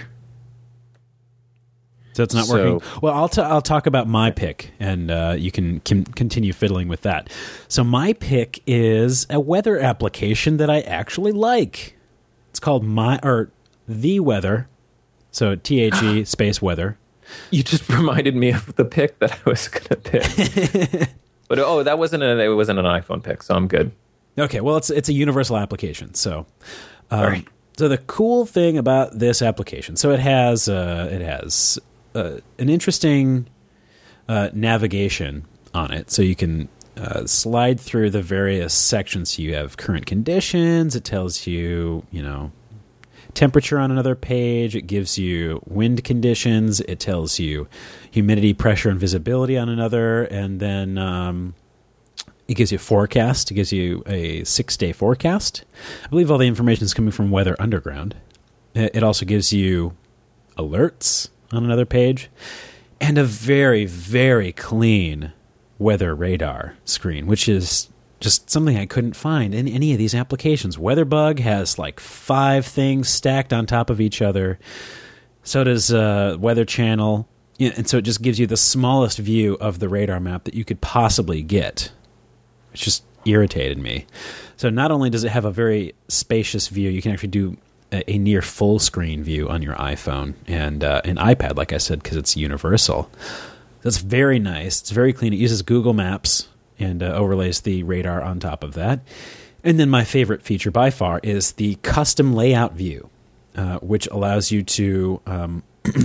So it's not So- working. Well, I'll t- I'll talk about my pick, and uh, you can, can continue fiddling with that. So my pick is a weather application that I actually like. It's called My or The Weather. So T H E space weather. You just reminded me of the pick that I was going to pick. But oh, that wasn't a, it wasn't an iPhone pick, so I'm good. Okay, well, it's it's a universal application. So, um, All right. so the cool thing about this application, so it has uh, it has uh, an interesting uh, navigation on it. So you can uh, slide through the various sections. You have current conditions. It tells you, you know, temperature on another page. It gives you wind conditions. It tells you humidity, pressure, and visibility on another, and then. Um, It gives you a forecast. It gives you a six-day forecast. I believe all the information is coming from Weather Underground. It also gives you alerts on another page and a very, very clean weather radar screen, which is just something I couldn't find in any of these applications. WeatherBug has like five things stacked on top of each other. So does uh, Weather Channel. Yeah, and so it just gives you the smallest view of the radar map that you could possibly get. It just irritated me. So not only does it have a very spacious view, you can actually do a, a near full screen view on your iPhone and uh, an iPad, like I said, because it's universal. That's very nice. It's very clean. It uses Google Maps and uh, overlays the radar on top of that. And then my favorite feature by far is the custom layout view, uh, which allows you to um,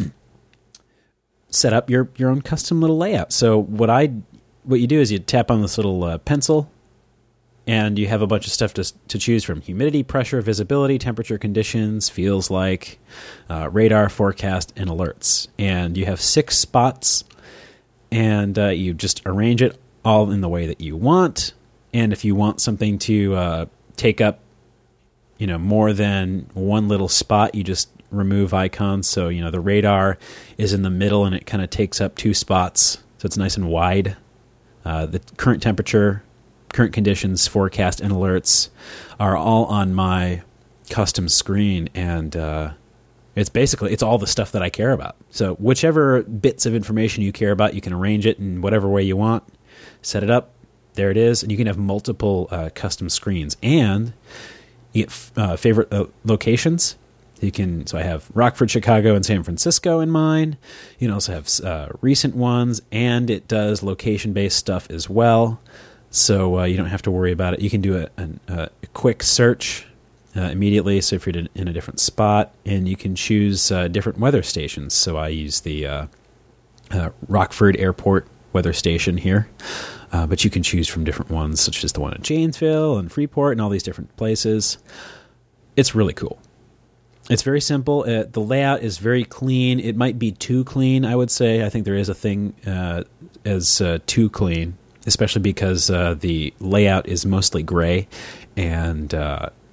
set up your, your own custom little layout. So what I What you do is you tap on this little uh, pencil, and you have a bunch of stuff to to choose from: humidity, pressure, visibility, temperature conditions, feels like, uh, radar, forecast, and alerts. And you have six spots, and uh, you just arrange it all in the way that you want. And if you want something to uh, take up, you know, more than one little spot, you just remove icons. So, you know, the radar is in the middle, and it kind of takes up two spots, so it's nice and wide. Uh, the current temperature, current conditions, forecast, and alerts are all on my custom screen, and uh, it's basically it's all the stuff that I care about. So whichever bits of information you care about, you can arrange it in whatever way you want, set it up, there it is, and you can have multiple uh, custom screens, and you get f- uh, favorite uh, locations. You can, so I have Rockford, Chicago, and San Francisco in mine. You can also have uh, recent ones, and it does location-based stuff as well. So uh, you don't have to worry about it. You can do a, a, a quick search uh, immediately. So if you're in a different spot, and you can choose uh, different weather stations. So I use the uh, uh, Rockford Airport weather station here, uh, but you can choose from different ones, such as the one at Janesville and Freeport and all these different places. It's really cool. It's very simple. Uh, the layout is very clean. It might be too clean, I would say. I think there is a thing uh, as uh, too clean, especially because uh, the layout is mostly gray, and uh,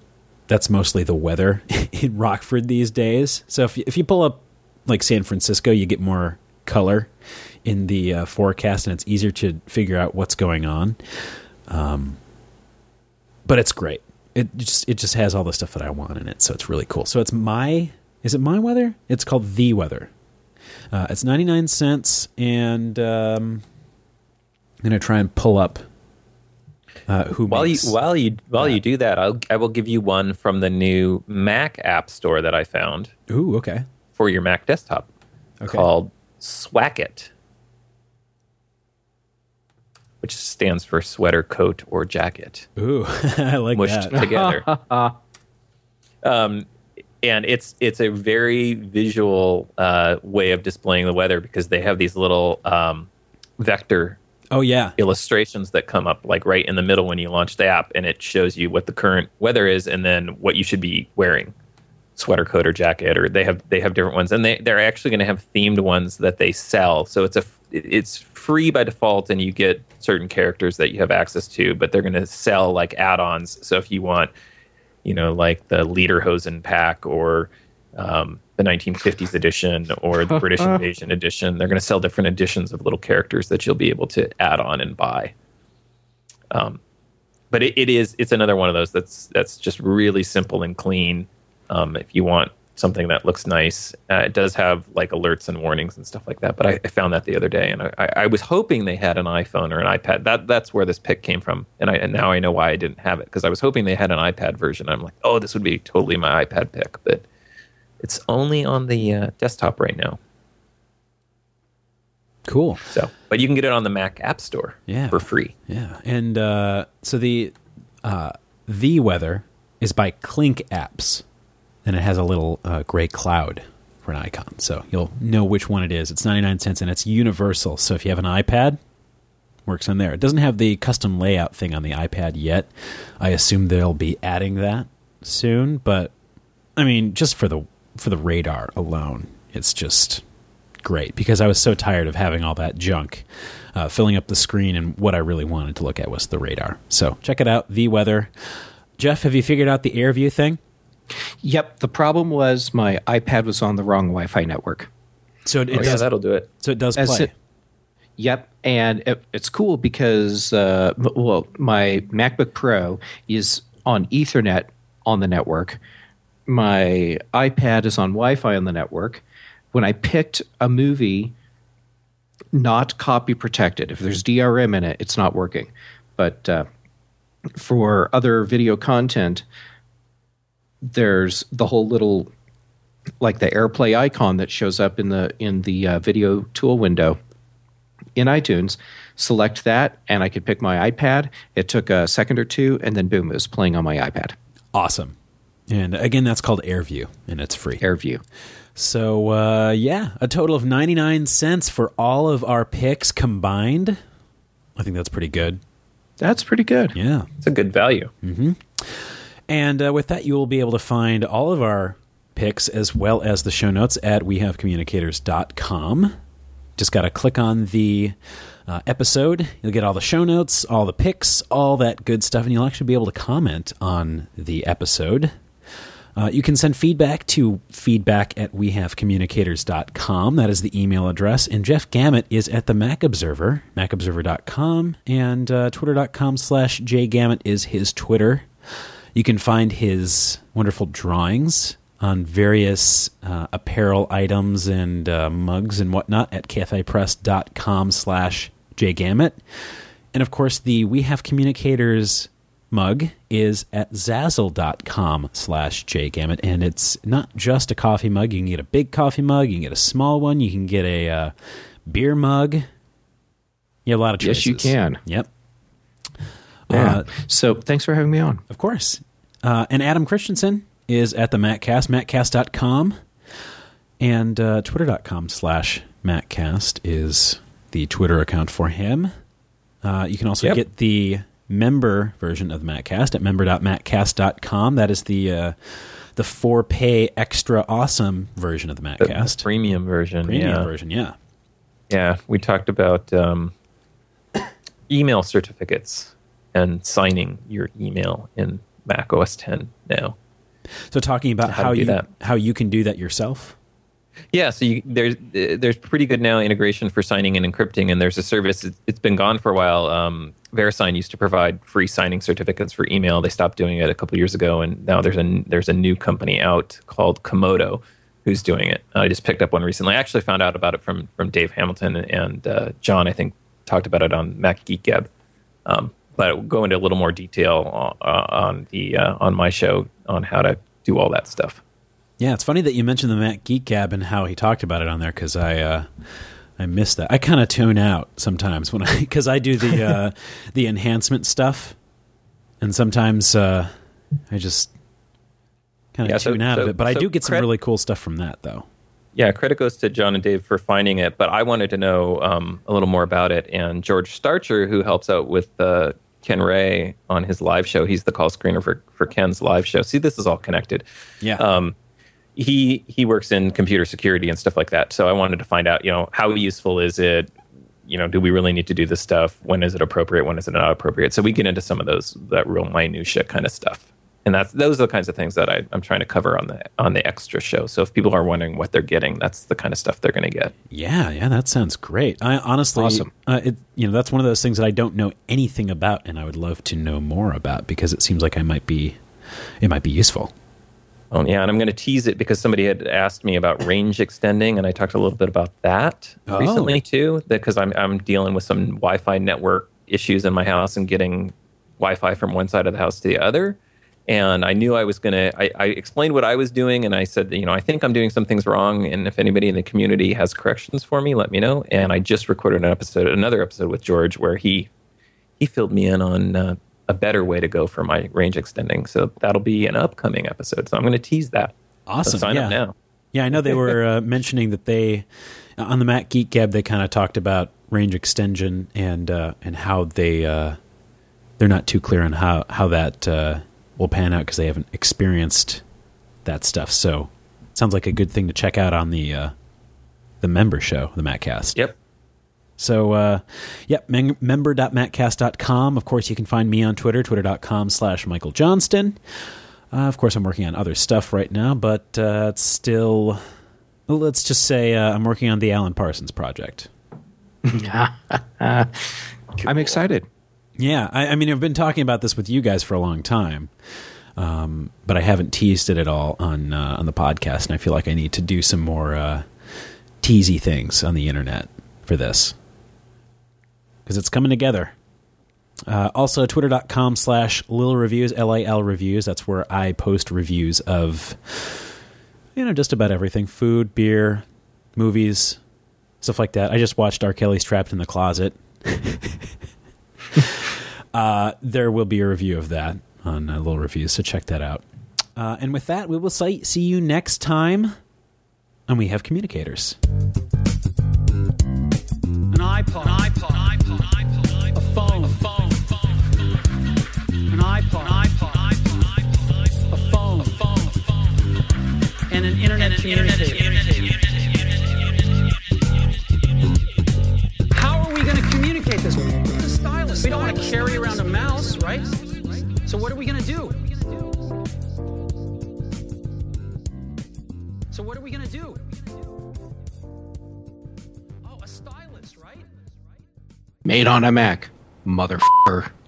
that's mostly the weather in Rockford these days. So if you, if you pull up like San Francisco, you get more color in the uh, forecast, and it's easier to figure out what's going on. Um, but it's great. It just it just has all the stuff that I want in it, so it's really cool. So it's my is it my weather? It's called The Weather. Uh, it's ninety-nine cents, and um, I'm gonna try and pull up uh, who while makes, you while you while uh, you do that. I'll, I will give you one from the new Mac App Store that I found Ooh, okay. for your Mac desktop, Okay. called Swacket, which stands for sweater, coat, or jacket, Ooh, I like mushed that. together. um, and it's it's a very visual uh, way of displaying the weather, because they have these little um, vector Oh yeah, illustrations that come up like right in the middle when you launch the app, and it shows you what the current weather is and then what you should be wearing, sweater, coat, or jacket. Or they have they have different ones, and they they're actually going to have themed ones that they sell. So it's a it's free by default, and you get certain characters that you have access to, but they're going to sell like add-ons. So if you want, you know, like the Lederhosen pack, or um, the nineteen fifties edition, or the British Invasion edition, they're going to sell different editions of little characters that you'll be able to add on and buy. Um, but it, it is it's another one of those that's that's just really simple and clean. Um, if you want something that looks nice, uh, it does have like alerts and warnings and stuff like that. But I, I found that the other day, and I, I was hoping they had an iPhone or an iPad. That that's where this pick came from, and I and now I know why I didn't have it, because I was hoping they had an iPad version. I'm like, oh, this would be totally my iPad pick, but it's only on the uh, desktop right now. cool. So, but you can get it on the Mac App Store Yeah. for free. Yeah, and uh, so the uh, The Weather is by Clink Apps, and it has a little uh, gray cloud for an icon, so you'll know which one it is. It's ninety-nine cents, and it's universal, so if you have an iPad, works on there. It doesn't have the custom layout thing on the iPad yet. I assume they'll be adding that soon, but I mean, just for the for the radar alone, it's just great, because I was so tired of having all that junk uh, filling up the screen, and what I really wanted to look at was the radar. So check it out, The Weather. Jeff, have you figured out the AirView thing? Yep. The problem was my iPad was on the wrong Wi-Fi network. So it, Oh, it yeah, does. that'll do it. So it does As play. it- Yep, and it, it's cool because uh, m- well, my MacBook Pro is on Ethernet on the network. My iPad is on Wi-Fi on the network. When I picked a movie not copy protected, if there's D R M in it, it's not working. But uh, for other video content, there's the whole little, like the AirPlay icon that shows up in the in the uh, video tool window in iTunes. Select that, and I could pick my iPad. It took a second or two, and then boom, it was playing on my iPad. Awesome. And again, that's called AirView, and it's free. AirView. So, uh, yeah, a total of ninety-nine cents for all of our picks combined. I think that's pretty good. That's pretty good. Yeah. It's a good value. And uh, with that, you will be able to find all of our picks as well as the show notes at we have communicators dot com. Just got to click on the uh, episode. You'll get all the show notes, all the picks, all that good stuff, and you'll actually be able to comment on the episode. Uh, you can send feedback to feedback at we have communicators dot com. That is the email address. And Jeff Gamet is at the Mac Observer, mac observer dot com, and uh, twitter dot com slash jgamet is his Twitter. You can find his wonderful drawings on various uh, apparel items and uh, mugs and whatnot at cafe press dot com slash jgamet. And of course, the We Have Communicators mug is at zazzle dot com slash jgamet, and it's not just a coffee mug. You can get a big coffee mug, you can get a small one, you can get a uh, beer mug. You have a lot of choices. Yes, you can. Yep. Yeah. Uh, so thanks for having me on. Of course. Uh, and Adam Christensen is at the MacCast, maccast dot com, and uh, twitter dot com slash maccast is the Twitter account for him. Uh, you can also Yep. get the member version of the MacCast at member dot maccast dot com. That is the uh, the for pay extra awesome version of the The, MacCast. the premium version. Premium yeah. version, yeah. Yeah, we talked about um, email certificates and signing your email in Mac O S ten now. So talking about How how, to do you that. how you can do that yourself. Yeah, so you, there's uh, there's pretty good now integration for signing and encrypting, and there's a service. It's, it's been gone for a while. Um, VeriSign used to provide free signing certificates for email. They stopped doing it a couple years ago, and now there's a there's a new company out called Komodo who's doing it. I just picked up one recently. I actually found out about it from from Dave Hamilton and uh, John. I think talked about it on Mac Geek Gab, um, but I'll go into a little more detail uh, on the uh, on my show on how to do all that stuff. Yeah, it's funny that you mentioned the Mac Geek Gab and how he talked about it on there because I uh, I missed that. I kind of tune out sometimes when I because I do the uh, the enhancement stuff, and sometimes uh, I just kind of Yeah, so- tune out so- of it. But I so do get some cred- really cool stuff from that, though. Yeah, credit goes to John and Dave for finding it, but I wanted to know um, a little more about it. And George Starcher, who helps out with uh, Ken Ray on his live show, he's the call screener for, for Ken's live show. See, this is all connected. Yeah. Um, he he works in computer security and stuff like that. So I wanted to find out, you know, how useful is it? You know, do we really need to do this stuff? When is it appropriate? When is it not appropriate? So we get into some of those, that real minutia kind of stuff. And that's those are the kinds of things that I, I'm trying to cover on the on the extra show. So if people are wondering what they're getting, that's the kind of stuff they're going to get. Yeah, yeah, that sounds great. I honestly, Awesome. uh, it, you know, that's one of those things that I don't know anything about, and I would love to know more about because it seems like I might be, it might be useful. Oh, yeah, and I'm going to tease it because somebody had asked me about range extending, and I talked a little bit about that Oh. recently too. Because I'm I'm dealing with some Wi-Fi network issues in my house and getting Wi-Fi from one side of the house to the other. And I knew I was going to, I explained what I was doing, and I said, you know, I think I'm doing some things wrong, and if anybody in the community has corrections for me, let me know. And I just recorded an episode, another episode with George, where he he filled me in on uh, a better way to go for my range extending. So that'll be an upcoming episode. So I'm going to tease that. Awesome. So sign yeah. up now. Yeah, I know they were uh, mentioning that they, on the Mac Geek Gab, they kind of talked about range extension and uh, and how they, uh, they're not too clear on how, how that uh, will pan out because they haven't experienced that stuff. So it sounds like a good thing to check out on the uh, the member show, the MacCast. Yep. So, uh, yep, mem- member dot maccast dot com. Of course, you can find me on Twitter, twitter.com slash Michael Johnston. Uh, of course, I'm working on other stuff right now, but uh, it's still, well, let's just say uh, I'm working on the Alan Parsons project. I'm excited. Yeah, I, I mean, I've been talking about this with you guys for a long time, um, but I haven't teased it at all on uh, on the podcast, and I feel like I need to do some more uh, teasy things on the internet for this. Because it's coming together. Uh, also, twitter.com slash Lil Reviews, L A L Reviews. That's where I post reviews of, you know, just about everything. Food, beer, movies, stuff like that. I just watched R. Kelly's Trapped in the Closet. uh, there will be a review of that on uh, Lil Reviews, so check that out. Uh, and with that, we will say, see you next time. And we have communicators. An iPod, an iPod, an iPod, iPod, a phone, a phone, an iPod, an iPod, iPod, a phone, a phone, a phone, and an internet communicator. How are we going to communicate this? The stylus. We don't want to carry around a mouse, right? So what are we going to do? So what are we going to do? Oh, a stylus, right? Made on a Mac, motherfucker.